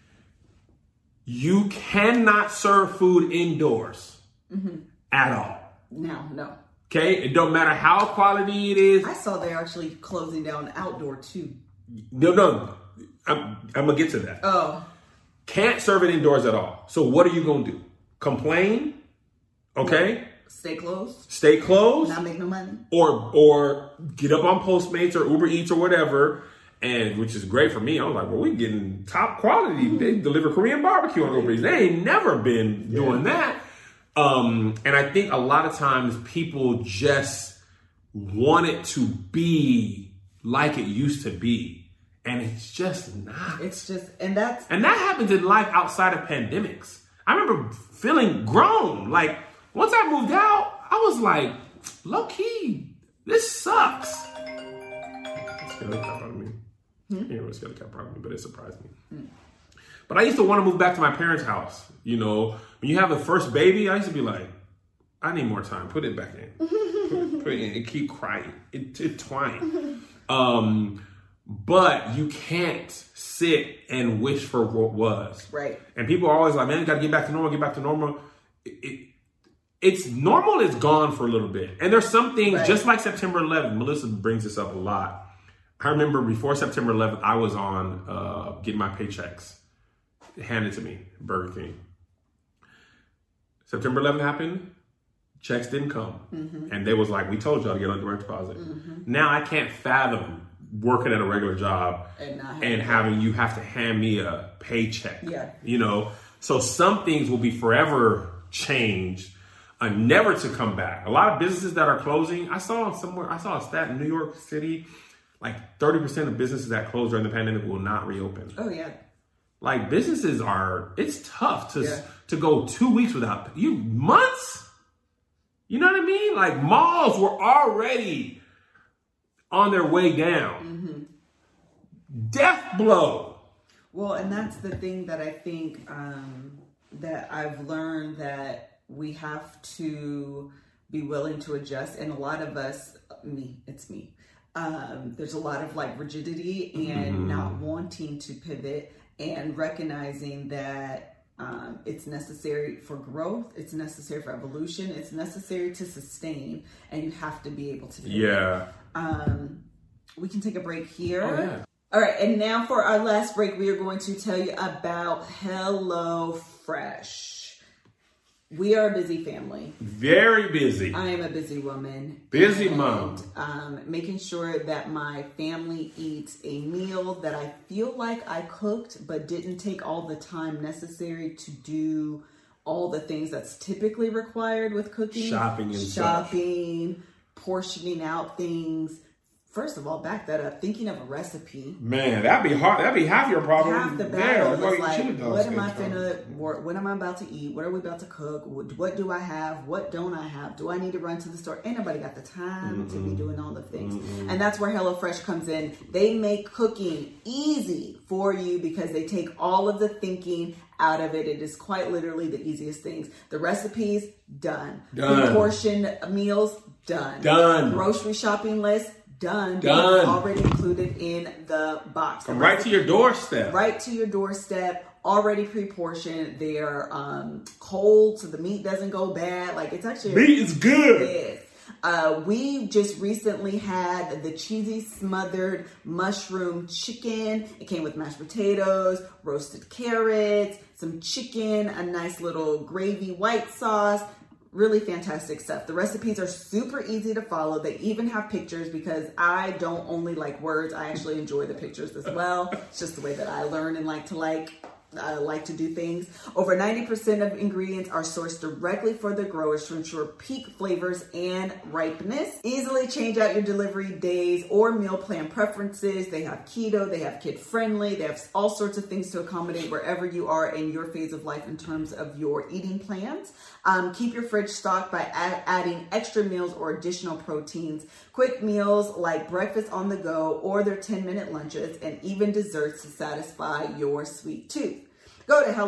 You cannot serve food indoors at all. No. Okay, it don't matter how quality it is. I saw they're actually closing down outdoor too. No, I'm gonna get to that. Oh, can't serve it indoors at all. So what are you gonna do? Complain? Okay. Stay closed. Not make no money. Or get up on Postmates or Uber Eats or whatever, and which is great for me. I was like, well, we getting top quality. They deliver Korean barbecue on Uber Eats. They ain't never been doing that. And I think a lot of times people just want it to be like it used to be. And it's just not. And that happens in life outside of pandemics. I remember feeling grown. Like, once I moved out, I was like, low key, this sucks. It's scared the crap out of me. It was scared the crap out of me, but it surprised me. But I used to want to move back to my parents' house. You know, when you have the first baby, I used to be like, I need more time. Put it back in. Put it in and keep crying. It's twine. But you can't sit and wish for what was. Right. And people are always like, man, you got to get back to normal. It's normal is gone for a little bit. And there's some things, just like September 11th, Melissa brings this up a lot. I remember before September 11th, I was on getting my paychecks handed to me, Burger King. September 11th happened, checks didn't come. And they was like, we told y'all to get on direct deposit. Now I can't fathom working at a regular job and having you have to hand me a paycheck. Yeah. You know, so some things will be forever changed, never to come back. A lot of businesses that are closing, I saw a stat in New York City, like 30% of businesses that closed during the pandemic will not reopen. Oh yeah. Like businesses it's tough to go 2 weeks without months. You know what I mean? Like malls were already on their way down. Death blow. Well, and that's the thing that I think that I've learned, that we have to be willing to adjust. And a lot of us, it's me. There's a lot of like rigidity and not wanting to pivot, and recognizing that It's necessary for growth. It's necessary for evolution. It's necessary to sustain, and you have to be able to do it. We can take a break here. Oh, yeah. All right, and now for our last break, we are going to tell you about HelloFresh. We are a busy family. Very busy. I am a busy woman. Busy mom. Making sure that my family eats a meal that I feel like I cooked, but didn't take all the time necessary to do all the things that's typically required with cooking. Shopping, portioning out things. First of all, back that up. Thinking of a recipe. Man, that'd be hard. That'd be half your problem. Half the battle was like, what am I about to eat? What are we about to cook? What do I have? What don't I have? Do I need to run to the store? Ain't nobody got the time to be doing all the things. And that's where HelloFresh comes in. They make cooking easy for you because they take all of the thinking out of it. It is quite literally the easiest things. The recipes, done. The portion meals, done. Grocery shopping list, done. Already included in the box. Come right to your doorstep. Right to your doorstep. Already pre-portioned. They're cold, so the meat doesn't go bad. Like, it's actually meat is good. Yes. We just recently had the cheesy smothered mushroom chicken. It came with mashed potatoes, roasted carrots, some chicken, a nice little gravy white sauce. Really fantastic stuff. The recipes are super easy to follow. They even have pictures because I don't only like words. I actually enjoy the pictures as well. It's just the way that I learn and like to do things. Over 90% of ingredients are sourced directly for the growers to ensure peak flavors and ripeness. Easily change out your delivery days or meal plan preferences. They have keto, they have kid friendly, they have all sorts of things to accommodate wherever you are in your phase of life in terms of your eating plans. Keep your fridge stocked by adding extra meals or additional proteins, quick meals like breakfast on the go or their 10-minute lunches, and even desserts to satisfy your sweet tooth. Go to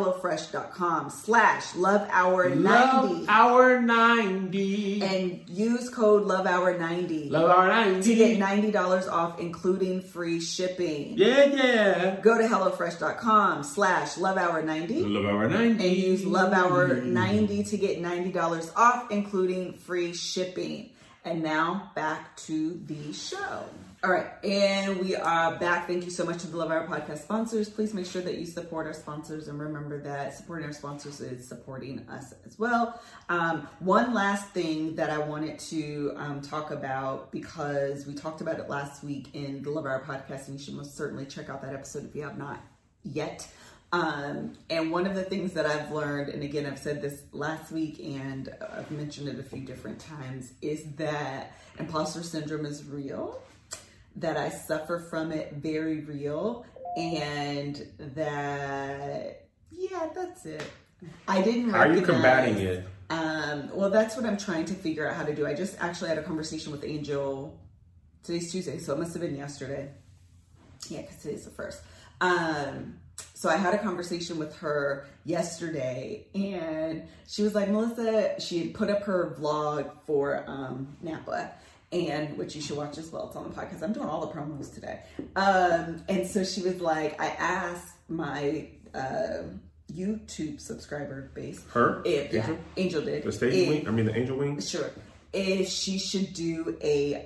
HelloFresh.com/LoveHour90. LoveHour90. And use code LoveHour90. LoveHour90. To get $90 off, including free shipping. Yeah. Go to HelloFresh.com/LoveHour90. LoveHour90. And use LoveHour90 to get $90 off, including free shipping. And now back to the show. All right, and we are back. Thank you so much to the Love Hour podcast sponsors. Please make sure that you support our sponsors, and remember that supporting our sponsors is supporting us as well. One last thing that I wanted to talk about, because we talked about it last week in the Love Hour podcast, and you should most certainly check out that episode if you have not yet. And one of the things that I've learned, and again, I've said this last week and I've mentioned it a few different times, is that imposter syndrome is real, that I suffer from it, very real, and that, yeah, that's it. I didn't recognize. How are you combating it? Well, that's what I'm trying to figure out how to do. I just actually had a conversation with Angel. Today's Tuesday, so it must have been yesterday. Yeah, because today's the 1st. So I had a conversation with her yesterday, and she was like, Melissa, she had put up her vlog for Napa, and which you should watch as well. It's on the podcast. I'm doing all the promos today. And so she was like, I asked my YouTube subscriber base. Her? Angel did. The stage wing? I mean the angel wing? Sure. If she should do a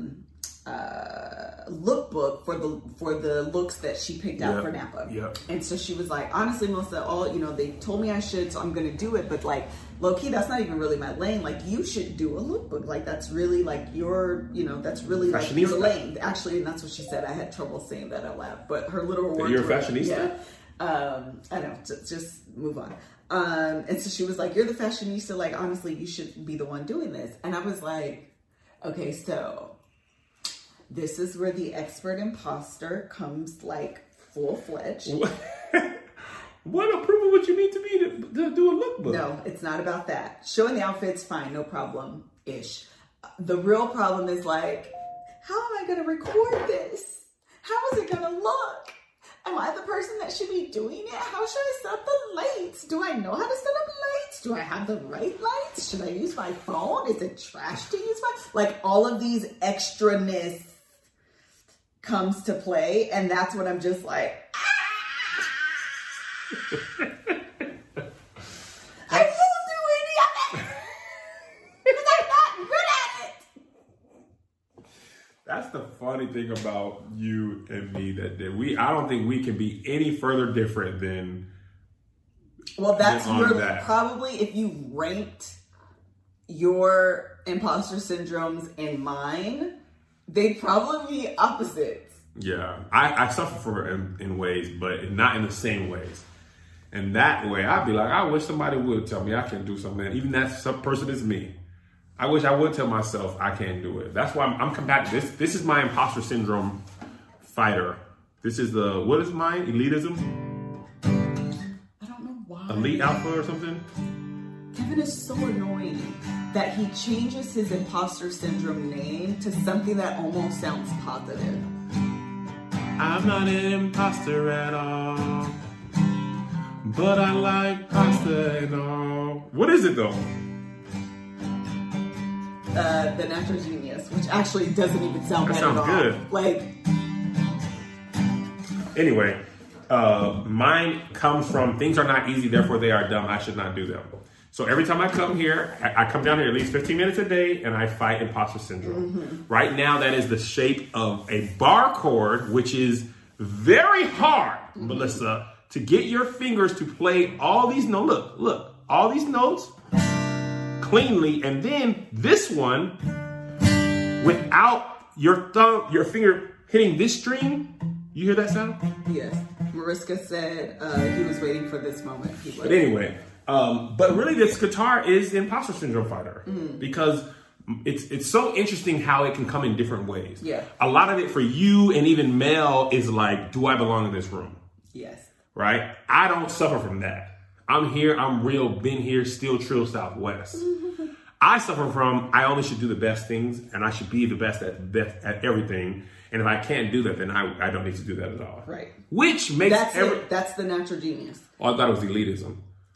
lookbook for the looks that she picked out for Napa. Yep. And so she was like, honestly, Melissa, they told me I should, so I'm gonna do it, but like low key, that's not even really my lane. Like, you should do a lookbook. Like, that's really like your, that's really like your lane. Actually, and that's what she said. I had trouble saying that out loud, but her literal words You're a were, fashionista? I don't, just move on. And so she was like, you're the fashionista, like, honestly, you should be the one doing this. And I was like, okay, so this is where the expert imposter comes like full-fledged. What approval would you need to be to do a lookbook? No, it's not about that. Showing the outfits, fine, no problem-ish. The real problem is like, how am I going to record this? How is it going to look? Am I the person that should be doing it? How should I set up the lights? Do I know how to set up lights? Do I have the right lights? Should I use my phone? Is it trash to use my... Like, all of these extraness comes to play, and that's when I'm just like, thing about you and me that I don't think we can be any further different than. Well, that's that. Probably if you ranked your imposter syndromes and mine, they'd probably be opposites. Yeah, I suffer for it in ways, but not in the same ways. And that way, I'd be like, I wish somebody would tell me I can do something. Even that some person is me. I wish I would tell myself I can't do it. That's why I'm combating. This is my imposter syndrome fighter. This is what is mine? Elitism? I don't know why. Elite alpha or something? Kevin is so annoying that he changes his imposter syndrome name to something that almost sounds positive. I'm not an imposter at all, but I like pasta and all. What is it though? The Natural Genius, which actually doesn't even sound bad sounds at all. Good. Like, anyway, mine comes from things are not easy, therefore they are dumb. I should not do them. So every time I come here, I come down here at least 15 minutes a day and I fight imposter syndrome. Mm-hmm. Right now, that is the shape of a bar chord, which is very hard, Melissa, to get your fingers to play all these notes. Look, all these notes cleanly, and then this one without your finger hitting this string. You hear that sound? Yes. Mariska said he was waiting for this moment. But anyway, but really this guitar is the imposter syndrome fighter because it's so interesting how it can come in different ways. Yeah. A lot of it for you and even Mel is like, do I belong in this room? Yes. Right? I don't suffer from that. I'm here, I'm real, been here, still Trill Southwest. I suffer from, I only should do the best things and I should be the best at everything. And if I can't do that, then I don't need to do that at all. Right. Which makes that's the Natural Genius. Oh, I thought it was elitism.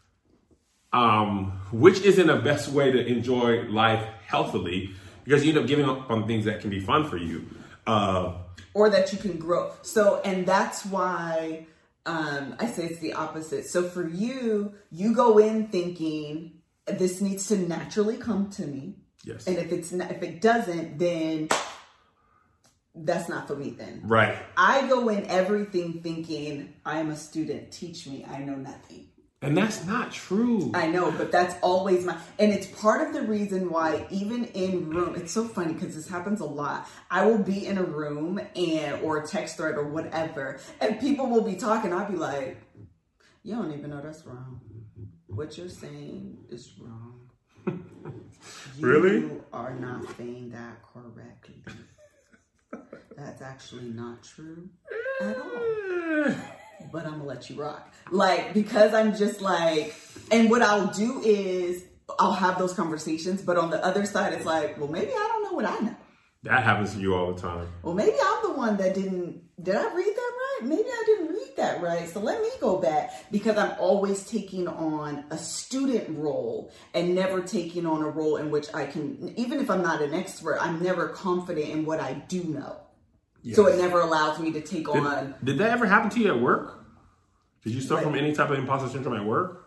Which isn't the best way to enjoy life healthily because you end up giving up on things that can be fun for you. Or that you can grow. So, and that's why I say it's the opposite. So for you go in thinking this needs to naturally come to me. Yes. And if it doesn't, then that's not for me then. Right. I go in everything thinking I am a student. Teach me. I know nothing. And that's not true. I know, but that's always and it's part of the reason why even in room, it's so funny because this happens a lot. I will be in a room or a text thread or whatever, and people will be talking. I'll be like, you don't even know that's wrong. What you're saying is wrong. Really? You are not saying that correctly. That's actually not true at all. But I'm gonna let you rock. Like, because I'm just like, and what I'll do is I'll have those conversations, but on the other side, it's like, well, maybe I don't know what I know. That happens to you all the time. Well, maybe I'm the one that did I read that right? Maybe I didn't read that right. So let me go back because I'm always taking on a student role and never taking on a role in which I can, even if I'm not an expert, I'm never confident in what I do know. Yes. So it never allows me to take on. Did that ever happen to you at work? Did you suffer from any type of imposter syndrome at work?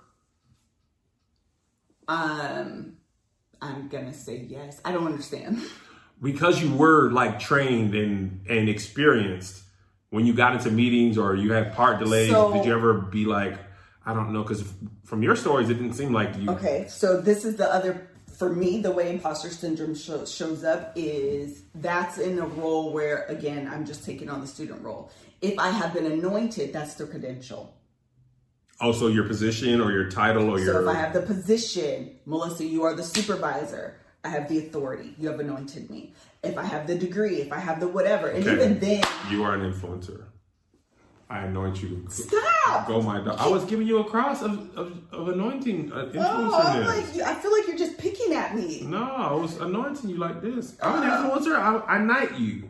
I'm gonna say yes. I don't understand. Because you were like trained and experienced when you got into meetings or you had part delays, did you ever be like, I don't know, because from your stories, it didn't seem like you. Okay, so this is the other, for me, the way imposter syndrome shows up is that's in a role where, again, I'm just taking on the student role. If I have been anointed, that's the credential. Oh, so your position or your title or So if I have the position, Melissa, you are the supervisor. I have the authority. You have anointed me. If I have the degree, if I have the whatever. And even then. You are an influencer. I anoint you. Stop! Go my dog. I was giving you a cross of anointing. I feel like you're just picking at me. No, I was anointing you like this. I'm an influencer. I knight you.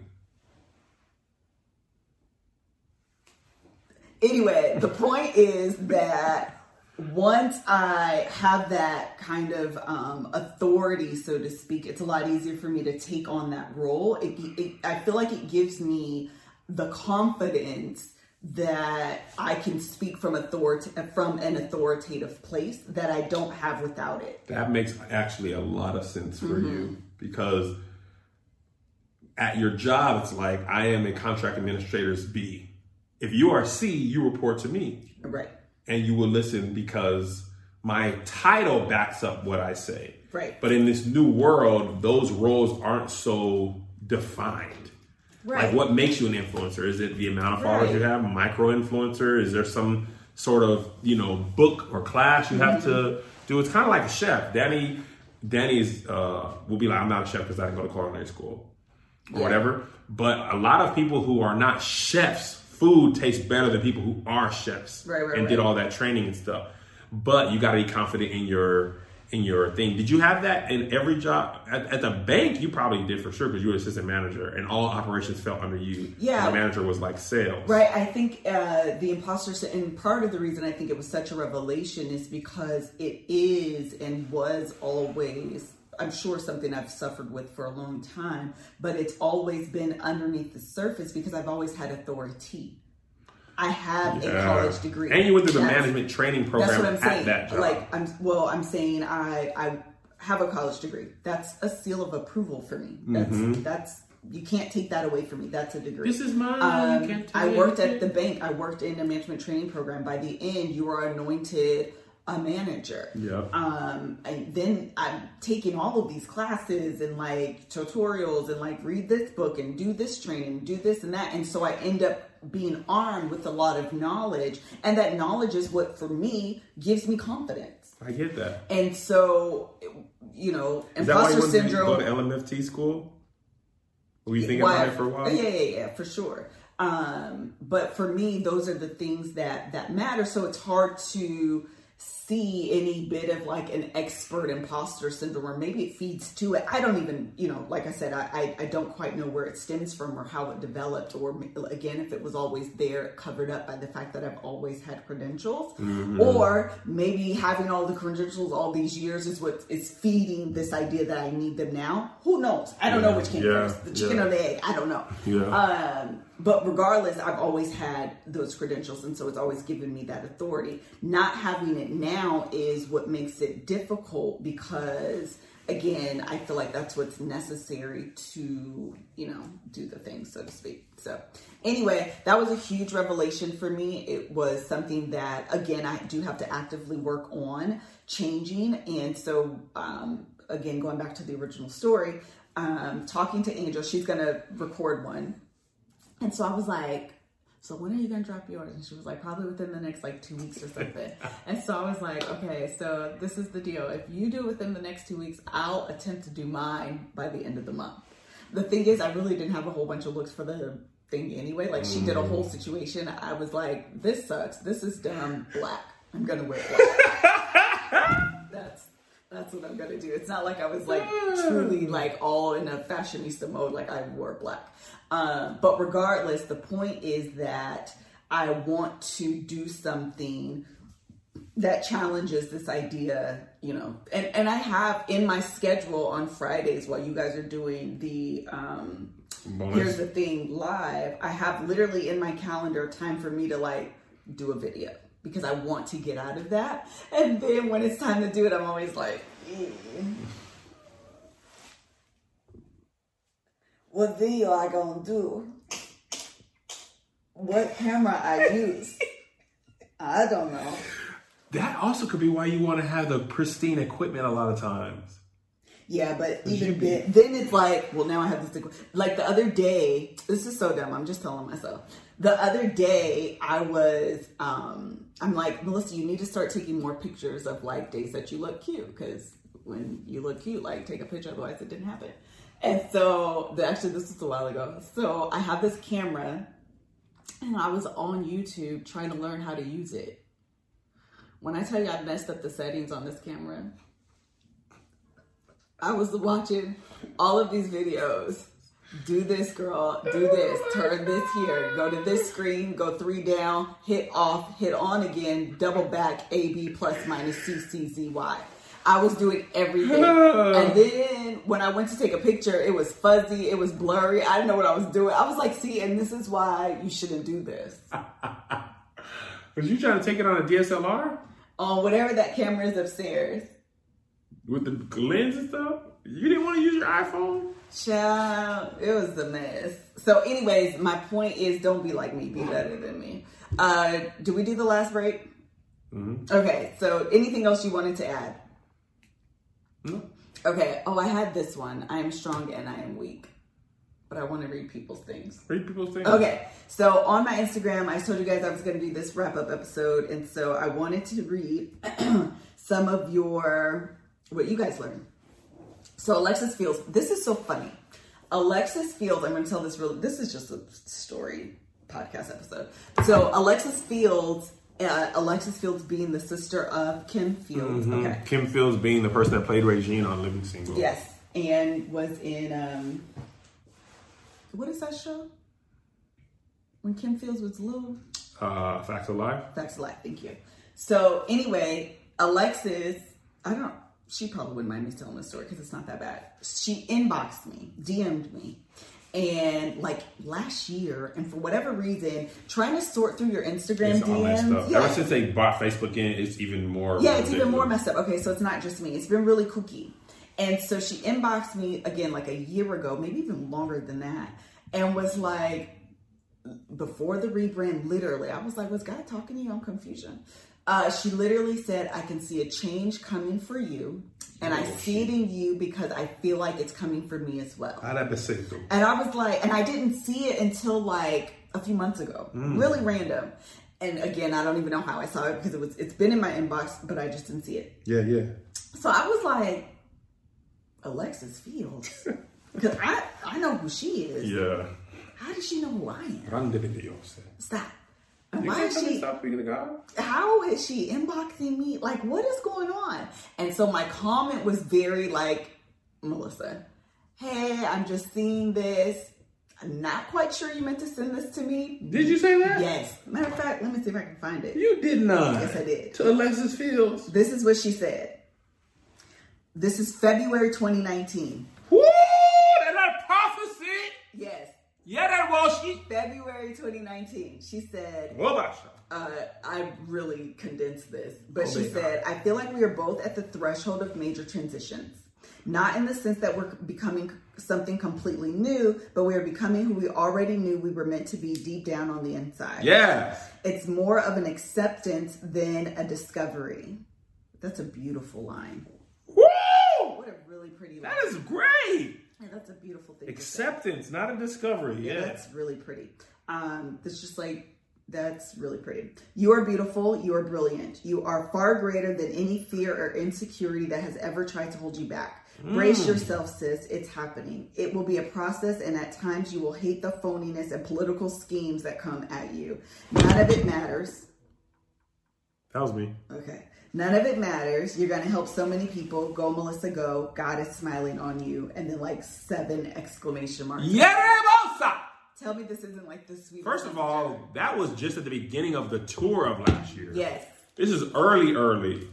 Anyway, the point is that once I have that kind of authority, so to speak, it's a lot easier for me to take on that role. I feel like it gives me the confidence that I can speak from an authoritative place that I don't have without it. That makes actually a lot of sense for you because at your job, it's like, I am a contract administrator's B. If you are C, you report to me. Right. And you will listen because my title backs up what I say. Right. But in this new world, those roles aren't so defined. Right. Like, what makes you an influencer? Is it the amount of followers you have? Micro influencer? Is there some sort of, book or class you have to do? It's kind of like a chef. Danny's will be like, I'm not a chef because I didn't go to culinary school or whatever. But a lot of people who are not chefs, food tastes better than people who are chefs and did all that training and stuff. But you got to be confident in your thing. Did you have that in every job? At the bank, you probably did for sure because you were assistant manager and all operations fell under you. Yeah. The manager was like sales. Right. I think the imposter, and part of the reason I think it was such a revelation is because it is and was always, I'm sure, something I've suffered with for a long time, but it's always been underneath the surface because I've always had authority. I have a college degree. And you went through the management training program that's what I'm saying. at that job. Like, I'm saying I have a college degree. That's a seal of approval for me. That's you can't take that away from me. That's a degree. This is mine. I worked at the bank. I worked in a management training program. By the end, you are anointed a manager. Yep. And then I'm taking all of these classes and like tutorials and like read this book and do this training, do this and that. And so I end up being armed with a lot of knowledge. And that knowledge is what, for me, gives me confidence. I get that. And so, imposter syndrome. Go to LMFT school? Were you thinking about it for a while? Yeah, for sure. But for me, those are the things that matter. So it's hard to see any bit of like an expert imposter syndrome, or maybe it feeds to it. I don't even, like I said, I don't quite know where it stems from or how it developed, or again, if it was always there, covered up by the fact that I've always had credentials, or maybe having all the credentials all these years is what is feeding this idea that I need them now. Who knows? I don't know which came first, the chicken or the egg. I don't know. Yeah. But regardless, I've always had those credentials, and so it's always given me that authority. Not having it now is what makes it difficult because, again, I feel like that's what's necessary to, do the thing, so to speak. So anyway, that was a huge revelation for me. It was something that, again, I do have to actively work on changing. And so, again, going back to the original story, talking to Angel, she's going to record one. And so I was like, so when are you going to drop yours? And she was like, probably within the next 2 weeks or something. And so I was like, okay, so this is the deal. If you do it within the next 2 weeks, I'll attempt to do mine by the end of the month. The thing is, I really didn't have a whole bunch of looks for the thing anyway. Like, she did a whole situation. I was like, this sucks. This is dumb. Black. I'm going to wear black. That's what I'm going to do. It's not like I was truly all in a fashionista mode. Like, I wore black. But regardless, the point is that I want to do something that challenges this idea, and I have in my schedule on Fridays while you guys are doing the, Here's the Thing live, I have literally in my calendar time for me to do a video because I want to get out of that. And then when it's time to do it, I'm always like, what video I gonna do? What camera I use? I don't know. That also could be why you want to have the pristine equipment a lot of times. Yeah, but even then it's like, well, now I have this. Like the other day, this is so dumb. I'm just telling myself. The other day, I was, I'm like, Melissa, you need to start taking more pictures of days that you look cute, because when you look cute, take a picture, otherwise it didn't happen. And so, actually, this was a while ago. So I have this camera, and I was on YouTube trying to learn how to use it. When I tell you I messed up the settings on this camera, I was watching all of these videos. Do this, girl. Do this. Turn this here. Go to this screen. Go 3 down. Hit off. Hit on again. Double back. AB plus minus CCZY. I was doing everything. And then when I went to take a picture, it was fuzzy. It was blurry. I didn't know what I was doing. I was like, see, and this is why you shouldn't do this. Was you trying to take it on a DSLR? On whatever that camera is upstairs. With the lens and stuff? You didn't want to use your iPhone? Child, it was a mess. So anyways, my point is don't be like me, be better than me. Do we do the last break? Mm-hmm. Okay, so anything else you wanted to add? Mm-hmm. Okay, I had this one. I am strong and I am weak. But I want to read people's things. Read people's things? Okay, so on my Instagram, I told you guys I was going to do this wrap-up episode. And so I wanted to read some of what you guys learned. So Alexis Fields, this is so funny. Alexis Fields, I'm going to tell this is just a story podcast episode. So Alexis Fields being the sister of Kim Fields. Mm-hmm. Okay. Kim Fields being the person that played Regine on Living Single. Yes, and was in, what is that show? When Kim Fields was little? Facts of Life. Facts of Life, thank you. So anyway, Alexis, she probably wouldn't mind me telling this story because it's not that bad. She inboxed me, DM'd me, and like last year, and for whatever reason, trying to sort through your Instagram It's all messed DMs. up. Yeah. Ever since they bought Facebook in, it's even more Yeah, it's ridiculous. even more messed up. Okay, so it's not just me. It's been really kooky. And so she inboxed me again like a year ago, maybe even longer than that, and was like, before the rebrand, literally, I was like, was God talking to you on Confusion? She literally said, I can see a change coming for you, and I see it in you because I feel like it's coming for me as well. I'd have to say so. And I was like, and I didn't see it until like a few months ago. Really random. And again, I don't even know how I saw it because it's been in my inbox, but I just didn't see it. Yeah. So I was like, Alexis Fields, because I know who she is. Yeah. How does she know who I am? Grande de Dios. Stop. And You why can't is tell me she? stop speaking to God. How is she inboxing me? Like, what is going on? And so my comment was very like, Melissa, hey, I'm just seeing this. I'm not quite sure you meant to send this to me. Did you say that? Yes. Matter of fact, let me see if I can find it. You did not. Yes, I did. To Alexis Fields. This is what she said. This is February 2019. Woo! That prophecy. Yes. Yeah, that was she. February 2019. She said, What about you? I really condensed this, but Oh, she they said, I feel like we are both at the threshold of major transitions. Not in the sense that we're becoming something completely new, but we are becoming who we already knew we were meant to be deep down on the inside. Yes. It's more of an acceptance than a discovery. That's a beautiful line. Woo! What a really pretty line. That is great. Yeah, that's a beautiful thing. Acceptance, not a discovery. Yeah. That's really pretty. It's just like, that's really pretty. You are beautiful. You are brilliant. You are far greater than any fear or insecurity that has ever tried to hold you back. Brace yourself, sis. It's happening. It will be a process, and at times you will hate the phoniness and political schemes that come at you. None of it matters. That was me. Okay. None of it matters. You're going to help so many people. Go, Melissa, go. God is smiling on you. And then like 7 exclamation marks. Yeah, Melissa! Tell me this isn't like the sweetest. First of all, that was just at the beginning of the tour of last year. Yes. This is early.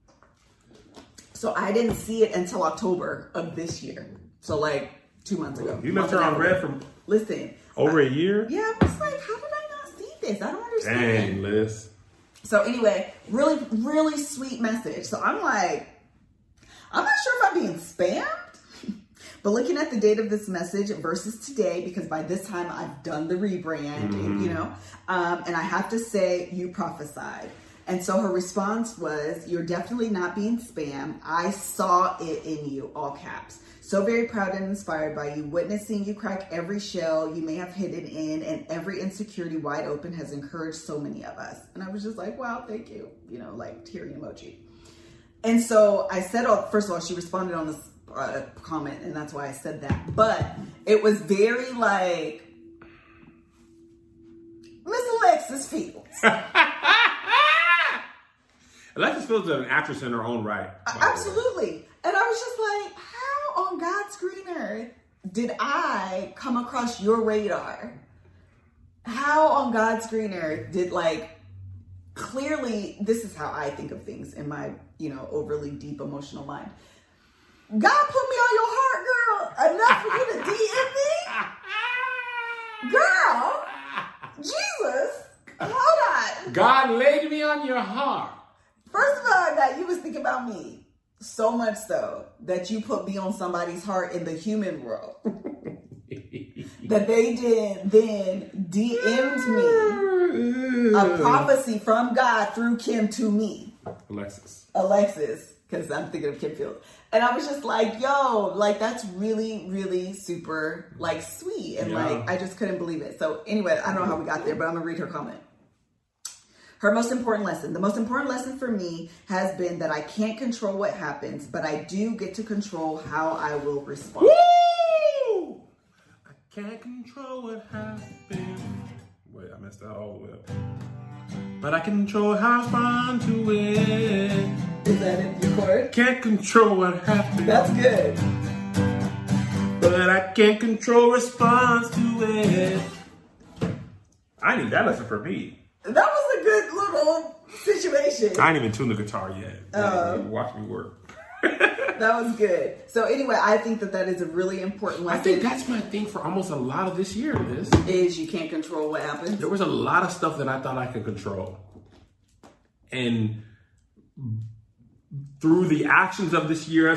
So I didn't see it until October of this year. So like 2 months ago. You left her on red for Listen. over a year? Yeah, I was like, how did I not see this? I don't understand. Dang, Liz. So anyway, really, really sweet message. So I'm like, I'm not sure if I'm being spammed. But looking at the date of this message versus today, because by this time I've done the rebrand, and, you know, and I have to say, you prophesied. And so her response was, you're definitely not being spam. I saw it in you, all caps. So very proud and inspired by you. Witnessing you crack every shell you may have hidden in, and every insecurity wide open has encouraged so many of us. And I was just like, wow, thank you. You know, like tearing emoji. And so I said, first of all, she responded on this comment, and that's why I said that. But it was very like, Miss Alexis Fields. Alexis Fields is an actress in her own right. Absolutely. And I was just like, how on God's green earth did I come across your radar? How on God's green earth did, like, clearly, this is how I think of things in my, you know, overly deep emotional mind. God put me on your heart, girl, enough for you to DM me? Girl, Jesus, hold on. God laid me on your heart. First of all, God, you was thinking about me. So much so that you put me on somebody's heart in the human world. That they then DM'd me a prophecy from God through Kim to me. Alexis, because I'm thinking of Kim Fields. And I was just like, yo, like, that's really, really super, like, sweet. And, like, I just couldn't believe it. So, anyway, I don't know how we got there, but I'm going to read her comment. Her most important lesson. The most important lesson for me has been that I can't control what happens, but I do get to control how I will respond. Woo! I can't control what happens. Wait, I messed that all the way up. But I can control how I respond to it. Is that in your chord? Can't control what happens. That's good. But I can't control response to it. I need that lesson for me. That was a good little situation. I ain't even tuned the guitar yet. Watch me work. That was good. So anyway, I think that is a really important lesson. I think that's my thing for almost a lot of this year, Liz. Is you can't control what happens. There was a lot of stuff that I thought I could control. And through the actions of this year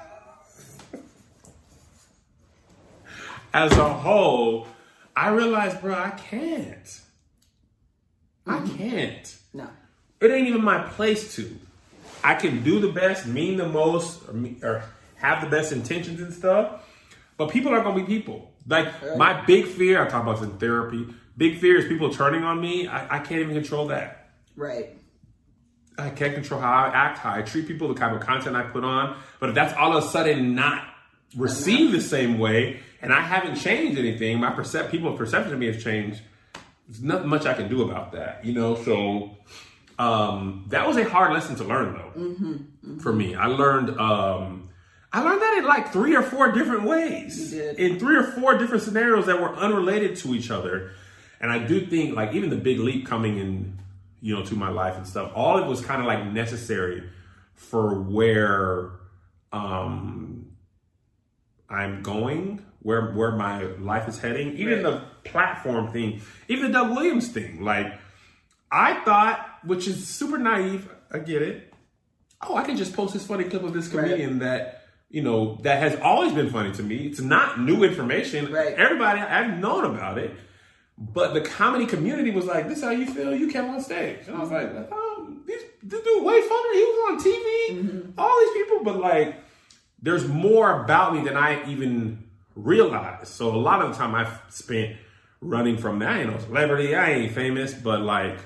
as a whole, I realized, bro, I can't. I can't. No. It ain't even my place to. I can do the best, mean the most, or have the best intentions and stuff. But people are going to be people. Like, my big fear, I talk about this in therapy, big fear is people turning on me. I can't even control that. Right. I can't control how I act, how I treat people, the kind of content I put on. But if that's all of a sudden not received the same way, and I haven't changed anything, people's perception of me has changed, there's not much I can do about that, you know? So that was a hard lesson to learn, though, for me. I learned that in like 3 or 4 different ways. You did. In 3 or 4 different scenarios that were unrelated to each other. And I do think, like, even the big leap coming in, you know, to my life and stuff, all of it was kind of like necessary for where I'm going, where my life is heading. Even the platform thing, even the Doug Williams thing. Like, I thought, which is super naive, I get it. Oh, I can just post this funny clip of this comedian that, you know, that has always been funny to me. It's not new information. Right. Everybody, I've known about it. But the comedy community was like, this is how you feel? You came on stage. And I was like, oh, this dude way funnier. He was on TV. All these people. But like, there's more about me than I even realized. So a lot of the time I've spent running from that. I ain't no celebrity. I ain't famous. But like,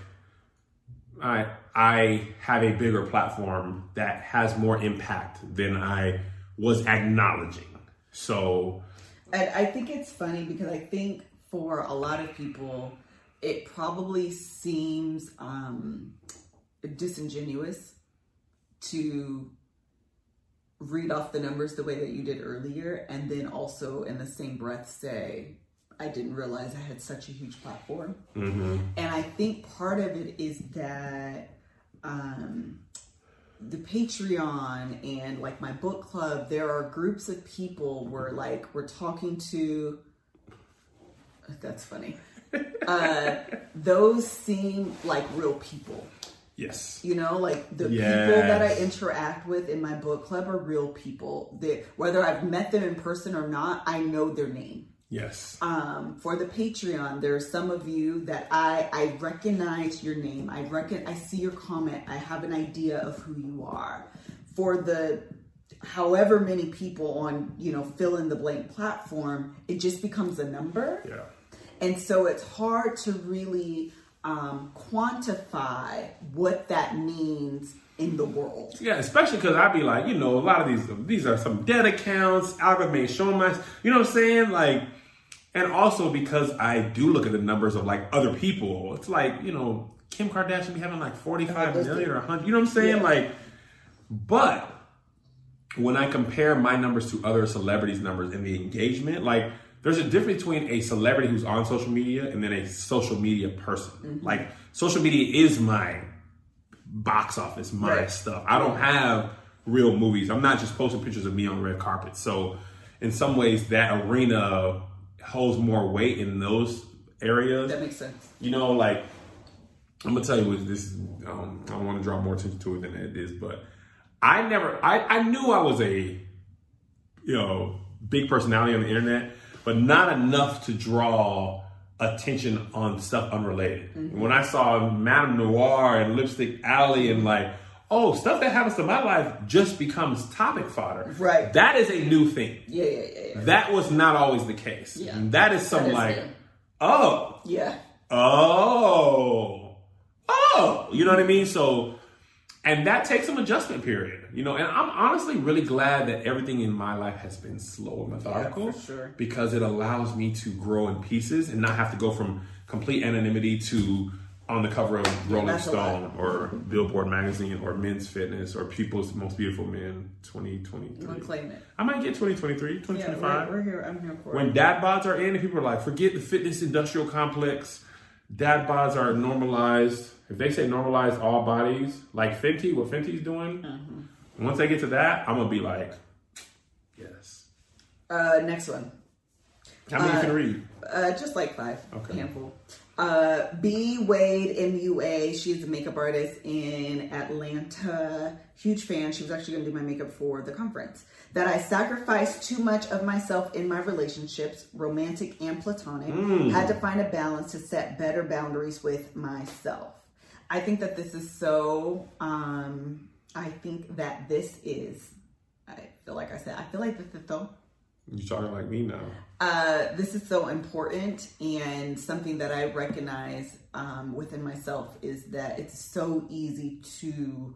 I have a bigger platform that has more impact than I was acknowledging. So. And I think it's funny because I think for a lot of people, it probably seems disingenuous to read off the numbers the way that you did earlier, and then also in the same breath say, I didn't realize I had such a huge platform. And I think part of it is that the Patreon and like my book club, there are groups of people where like we're talking to. That's funny. Those seem like real people. Yes. You know, like the people that I interact with in my book club are real people. That whether I've met them in person or not, I know their name. Yes. For the Patreon, there are some of you that I recognize your name. I see your comment. I have an idea of who you are. For the however many people on, you know, fill in the blank platform, it just becomes a number. Yeah. And so it's hard to really quantify what that means in the world. Yeah, especially because I'd be like, you know, a lot of these are some dead accounts. Algorithm ain't showing my, you know what I'm saying? Like, and also because I do look at the numbers of like other people. It's like, you know, Kim Kardashian be having like 45 million or 100. You know what I'm saying? Yeah. Like, but when I compare my numbers to other celebrities' numbers and the engagement, like, there's a difference between a celebrity who's on social media and then a social media person. Like, social media is my box office, my stuff. I don't have real movies. I'm not just posting pictures of me on the red carpet. So in some ways, that arena holds more weight in those areas. That makes sense. You know, like, I'm going to tell you what this is. I don't want to draw more attention to it than it is, but I knew I was a, big personality on the internet, but not enough to draw attention on stuff unrelated. Mm-hmm. When I saw Madame Noir and Lipstick Alley and stuff that happens to my life just becomes topic fodder. Right. That is a new thing. Yeah. That was not always the case. Yeah. And that is some Yeah. You know what I mean? So, and that takes some adjustment period, and I'm honestly really glad that everything in my life has been slow and methodical. Yeah, for sure. Because it allows me to grow in pieces and not have to go from complete anonymity to on the cover of Rolling Stone or Billboard magazine or Men's Fitness or People's Most Beautiful Men 2023. I'm claim it. I might get 2023, 2025. Yeah, we're here. I'm here for it. When dad bods are in and people are like, forget the fitness industrial complex. Dad bods are normalized. If they say normalize all bodies, like Fenty, what Fenty's doing, once they get to that, I'm going to be like, yes. Next one. How many you can read? Just like 5. Okay. A handful. B. Wade, MUA. She's a makeup artist in Atlanta. Huge fan. She was actually going to do my makeup for the conference. That I sacrificed too much of myself in my relationships, romantic and platonic. Had to find a balance to set better boundaries with myself. I think that this is so, I feel like this is so. You're talking like me now. This is so important, and something that I recognize within myself is that it's so easy to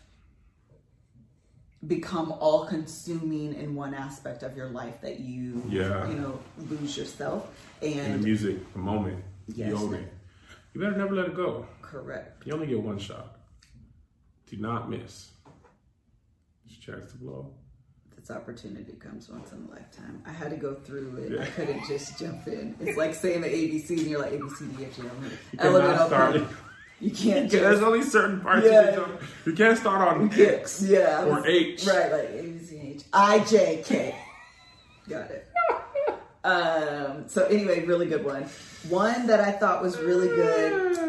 become all-consuming in one aspect of your life that you lose yourself. And the music, the moment, yes. you better never let it go. Correct. You only get one shot. Do not miss. Just chance to blow. This opportunity comes once in a lifetime. I had to go through it. Yeah. I couldn't just jump in. It's like saying the ABC and you're like, ABCDFG. You can't. There's only certain parts you can't start on X or H. Right, like ABCH. IJK. Got it. So anyway, really good one. One that I thought was really good.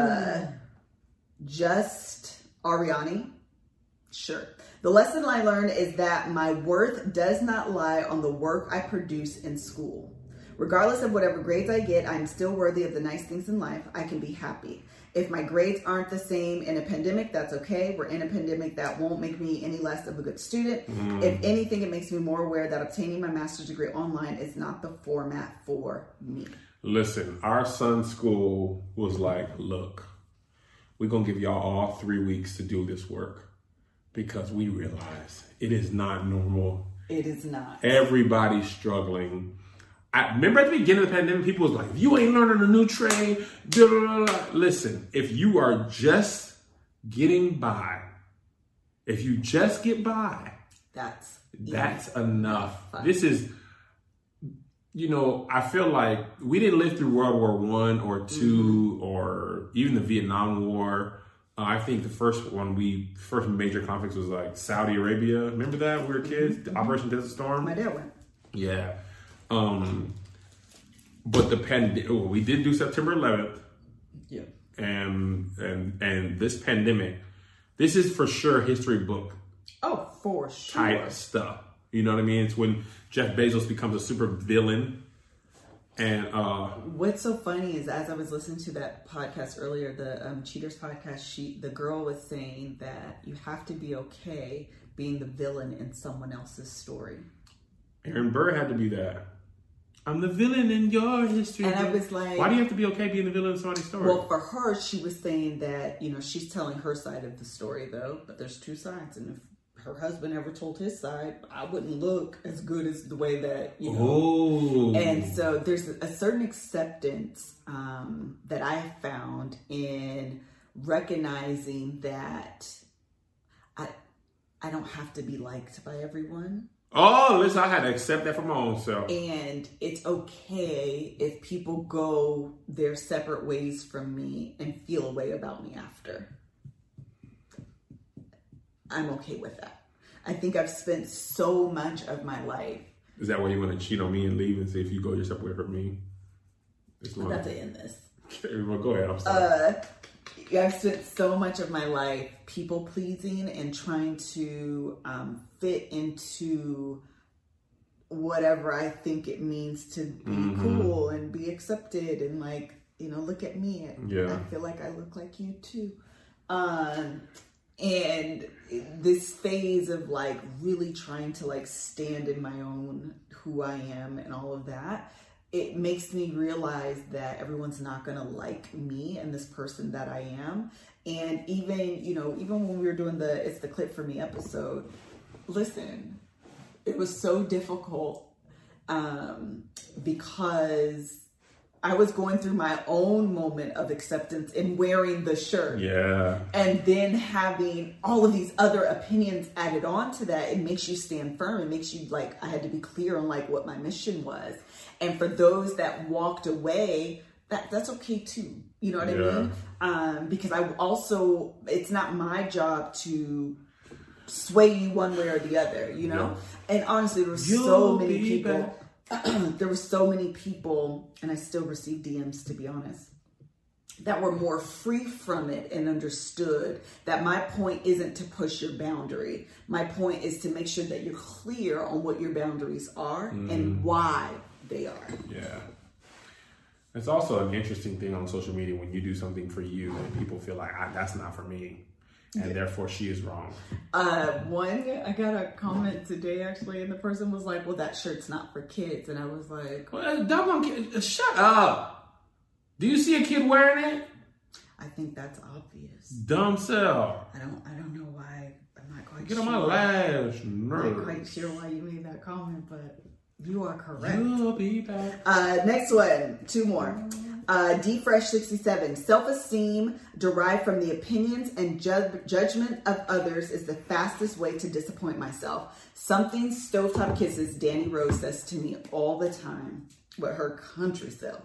Just Ariani. Sure. The lesson I learned is that my worth does not lie on the work I produce in school. Regardless of whatever grades I get, I'm still worthy of the nice things in life. I can be happy. If my grades aren't the same in a pandemic, that's okay. We're in a pandemic. That won't make me any less of a good student. If anything, it makes me more aware that obtaining my master's degree online is not the format for me. Listen, our son's school was like, look, we're going to give y'all all 3 weeks to do this work because we realize it is not normal. It is not. Everybody's struggling. I remember at the beginning of the pandemic, people was like, if you ain't learning a new trade, blah, blah, blah. Listen, if you are just getting by, if you just get by, that's enough. This is, I feel like we didn't live through World War I or II or even the Vietnam War. I think the first major conflict was like Saudi Arabia. Remember that when we were kids? Operation Desert Storm? My dad went. Yeah. But we did do September 11th. Yeah. And this pandemic, this is for sure history book. Oh, for sure. Type stuff. You know what I mean? It's when Jeff Bezos becomes a super villain. And what's so funny is as I was listening to that podcast earlier, the Cheaters podcast, the girl was saying that you have to be okay being the villain in someone else's story. Aaron Burr had to be that. I'm the villain in your history. And I was like, why do you have to be okay being the villain in somebody's story? Well, for her, she was saying that, she's telling her side of the story, though, but there's two sides. And if her husband ever told his side, I wouldn't look as good as the way that, Oh. And so there's a certain acceptance that I have found in recognizing that I don't have to be liked by everyone. Oh, listen, I had to accept that for my own self. And it's okay if people go their separate ways from me and feel a way about me after. I'm okay with that. I think I've spent so much of my life. Is that why you want to cheat on me and leave and say if you go your separate way from me? I'm about to end this. Okay, well, go ahead. I'm sorry. I've spent so much of my life people pleasing and trying to fit into whatever I think it means to be cool and be accepted and like, you know, look at me. I feel like I look like you too. And this phase of like really trying to like stand in my own who I am and all of that, it makes me realize that everyone's not going to like me and this person that I am. And even, you know, even when we were doing It's the Clip for Me episode, listen, it was so difficult because I was going through my own moment of acceptance in wearing the shirt. Yeah. And then having all of these other opinions added on to that, it makes you stand firm. It makes you like, I had to be clear on like what my mission was. And for those that walked away, that's okay too. You know what I mean? Because I also, it's not my job to sway you one way or the other, you know? Yeah. And honestly, there were so many people. There were so many people, and I still receive DMs, to be honest, that were more free from it and understood that my point isn't to push your boundary. My point is to make sure that you're clear on what your boundaries are and why they are. Yeah. It's also an interesting thing on social media when you do something for you and people feel like, that's not for me. And therefore she is wrong. I got a comment today actually, and the person was like, well, that shirt's not for kids. And I was like, well, shut up. Do you see a kid wearing it? I think that's obvious. Dumb self. I don't know why. I'm not quite sure. Get on my last nerve. I'm not quite sure why you made that comment, but you are correct. You'll be back. Next one, 2 more. DFresh67, self-esteem derived from the opinions and judgment of others is the fastest way to disappoint myself. Something Stovetop Kisses Danny Rose says to me all the time, with her country self,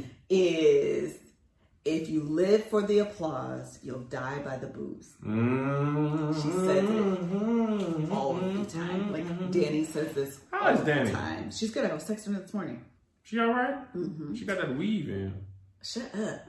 is if you live for the applause, you'll die by the boobs. She says it all the time. Like Danny says this all the time. She's good. I was texting her this morning. She all right? She got that weave in. Shut up.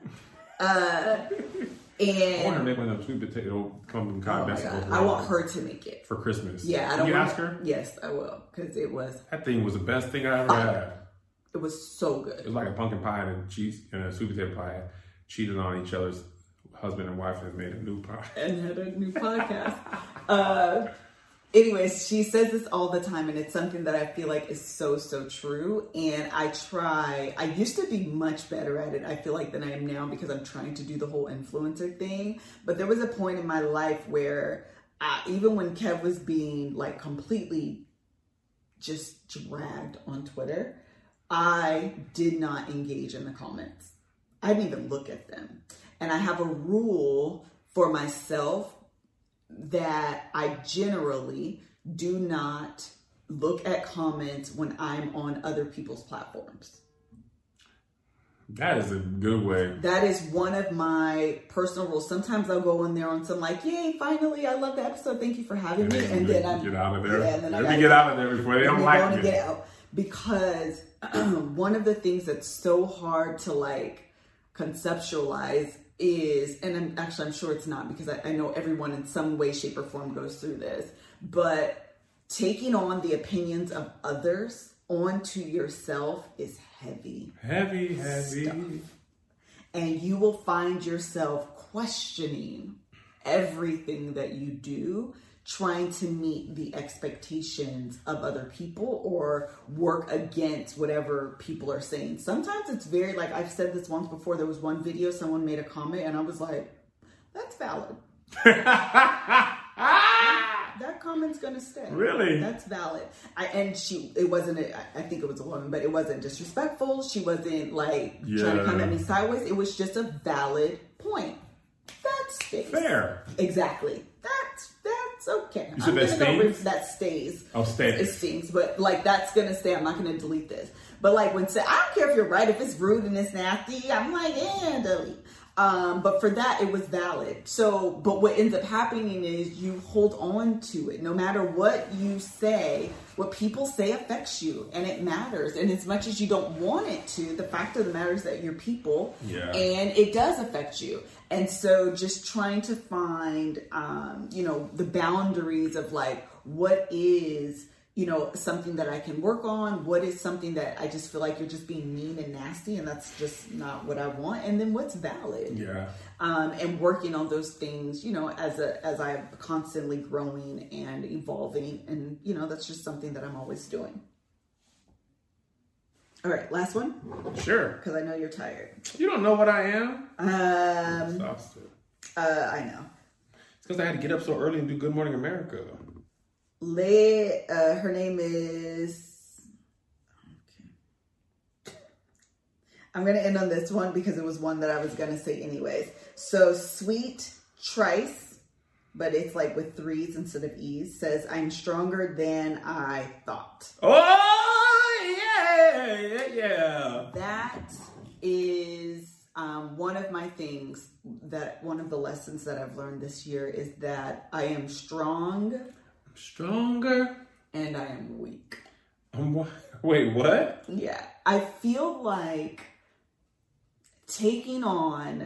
And I want her to make one of them sweet potato pumpkin pie vegetables. I want her to make it for Christmas. Yeah, Can you ask her? Yes, I will, because that thing was the best thing I ever had. It was so good. It was like a pumpkin pie and a sweet potato pie. Cheated on each other's husband and wife and made a new pie and had a new podcast. Anyways, she says this all the time, and it's something that I feel like is so, so true. And I used to be much better at it, I feel like, than I am now, because I'm trying to do the whole influencer thing. But there was a point in my life where even when Kev was being like completely just dragged on Twitter, I did not engage in the comments. I didn't even look at them. And I have a rule for myself that I generally do not look at comments when I'm on other people's platforms. That is a good way. That is one of my personal rules. Sometimes I'll go in there on some like, yay, finally, I love the episode. Thank you for having me. And then I get out of there. Yeah, Let me get out of there before they don't like me. Get out. Because one of the things that's so hard to like conceptualize is, and I'm sure it's not, because I know everyone in some way, shape, or form goes through this, but taking on the opinions of others onto yourself is heavy. Heavy stuff. And you will find yourself questioning everything that you do, trying to meet the expectations of other people or work against whatever people are saying. Sometimes it's very, like I've said this once before, there was one video, someone made a comment and I was like, that's valid. That comment's gonna stay. Really? That's valid. I think it was a woman, but it wasn't disrespectful. She wasn't like trying to come at me sideways. It was just a valid point. That stays. Fair. Exactly. That's okay. You said that stays? That stays. Oh, stays. It stings, but like that's gonna stay. I'm not gonna delete this. But like I don't care if you're right, if it's rude and it's nasty, I'm like, delete. But for that, it was valid. So, but what ends up happening is you hold on to it. No matter what you say, what people say affects you, and it matters. And as much as you don't want it to, the fact of the matter is that you're people, and it does affect you. And so just trying to find, the boundaries of like, what is, something that I can work on? What is something that I just feel like you're just being mean and nasty, and that's just not what I want? And then what's valid? Yeah. And working on those things, as I'm constantly growing and evolving, and that's just something that I'm always doing. All right, last one. Sure. Because I know you're tired. You don't know what I am. I know. It's because I had to get up so early and do Good Morning America. Her name is, I'm going to end on this one because it was one that I was going to say anyways. So Sweet Trice, but it's like with 3s instead of E's, says, I'm stronger than I thought. Oh, yeah. That is one of my things, that one of the lessons that I've learned this year is that I am stronger and I am weak. Wait, what? Yeah. I feel like taking on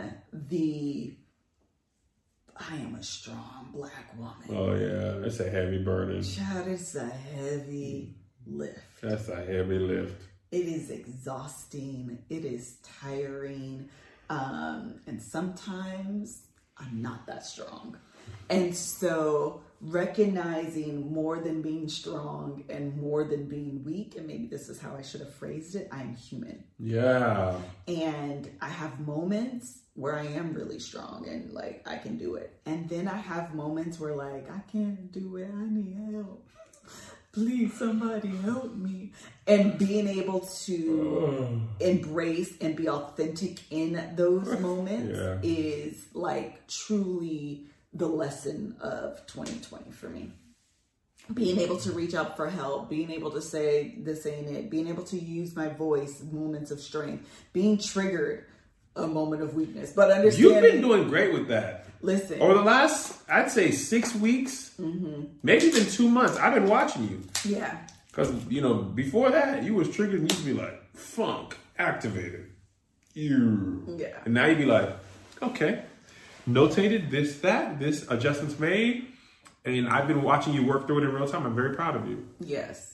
I am a strong Black woman. Oh yeah, it's a heavy burden. Child, it's a heavy lift. That's a heavy lift. It is exhausting. It is tiring. And sometimes I'm not that strong. And so recognizing more than being strong and more than being weak, and maybe this is how I should have phrased it, I'm human. Yeah. And I have moments where I am really strong and like I can do it. And then I have moments where like I can't do it. I need help. Please, somebody help me. And being able to embrace and be authentic in those moments is like truly the lesson of 2020 for me. Being able to reach out for help, being able to say this ain't it, being able to use my voice, moments of strength, being triggered, a moment of weakness. But understanding, you've been doing great with that. Listen, over the last, I'd say 6 weeks, maybe even 2 months, I've been watching you. Yeah. Because, before that, you was triggered and you used to be like, funk, activated. Yeah. And now you'd be like, okay, notated this adjustment's made. And I've been watching you work through it in real time. I'm very proud of you. Yes.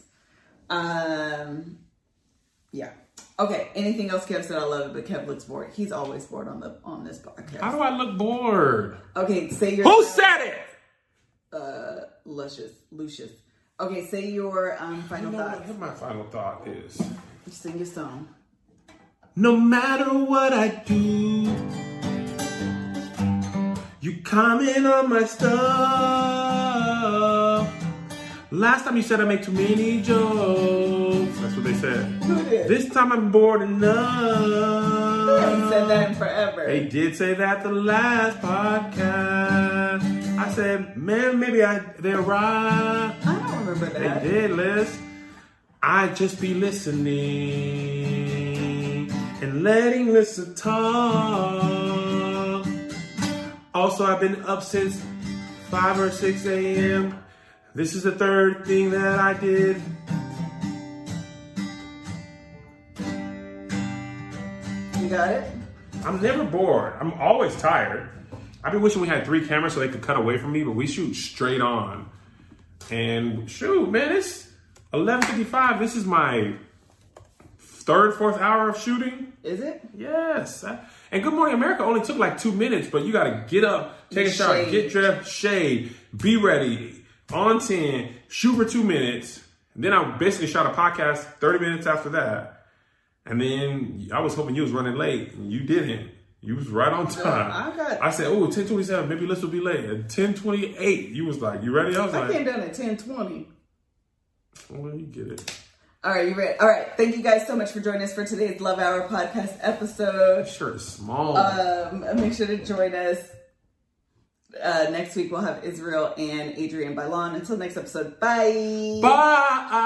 Yeah. Okay. Anything else Kev said? I love it, but Kev looks bored. He's always bored on this podcast. How do I look bored? Okay, say your. Who said it? Lucius. Okay, say your final thoughts. What my final thought is. Sing your song. No matter what I do, you comment on my stuff. Last time you said I make too many jokes. That's what they said. Who did? This time I'm bored enough. They haven't said that in forever. They did say that the last podcast. I said, man, maybe they're right. I don't remember that. They did, Liz. I just be listening and letting Lisa talk. Also, I've been up since 5 or 6 a.m. This is the third thing that I did. You got it? I'm never bored. I'm always tired. I've been wishing we had 3 cameras so they could cut away from me, but we shoot straight on. And shoot, man, it's 11:55. This is my 3rd, 4th hour of shooting. Is it? Yes. And Good Morning America only took like 2 minutes, but you got to get up, take a shower, get dressed, shade, be ready, on 10, shoot for 2 minutes. And then I basically shot a podcast 30 minutes after that. And then I was hoping you was running late, and you didn't. You was right on time. I said, oh, 10:27, maybe Liz will be late. At 10:28, you was like, you ready? I came down at 10:20. Well, you get it. All right, you ready? All right, thank you guys so much for joining us for today's Love Hour podcast episode. This shirt is small. Make sure to join us. Next week we'll have Israel and Adrienne Bailon. Until next episode, bye. Bye.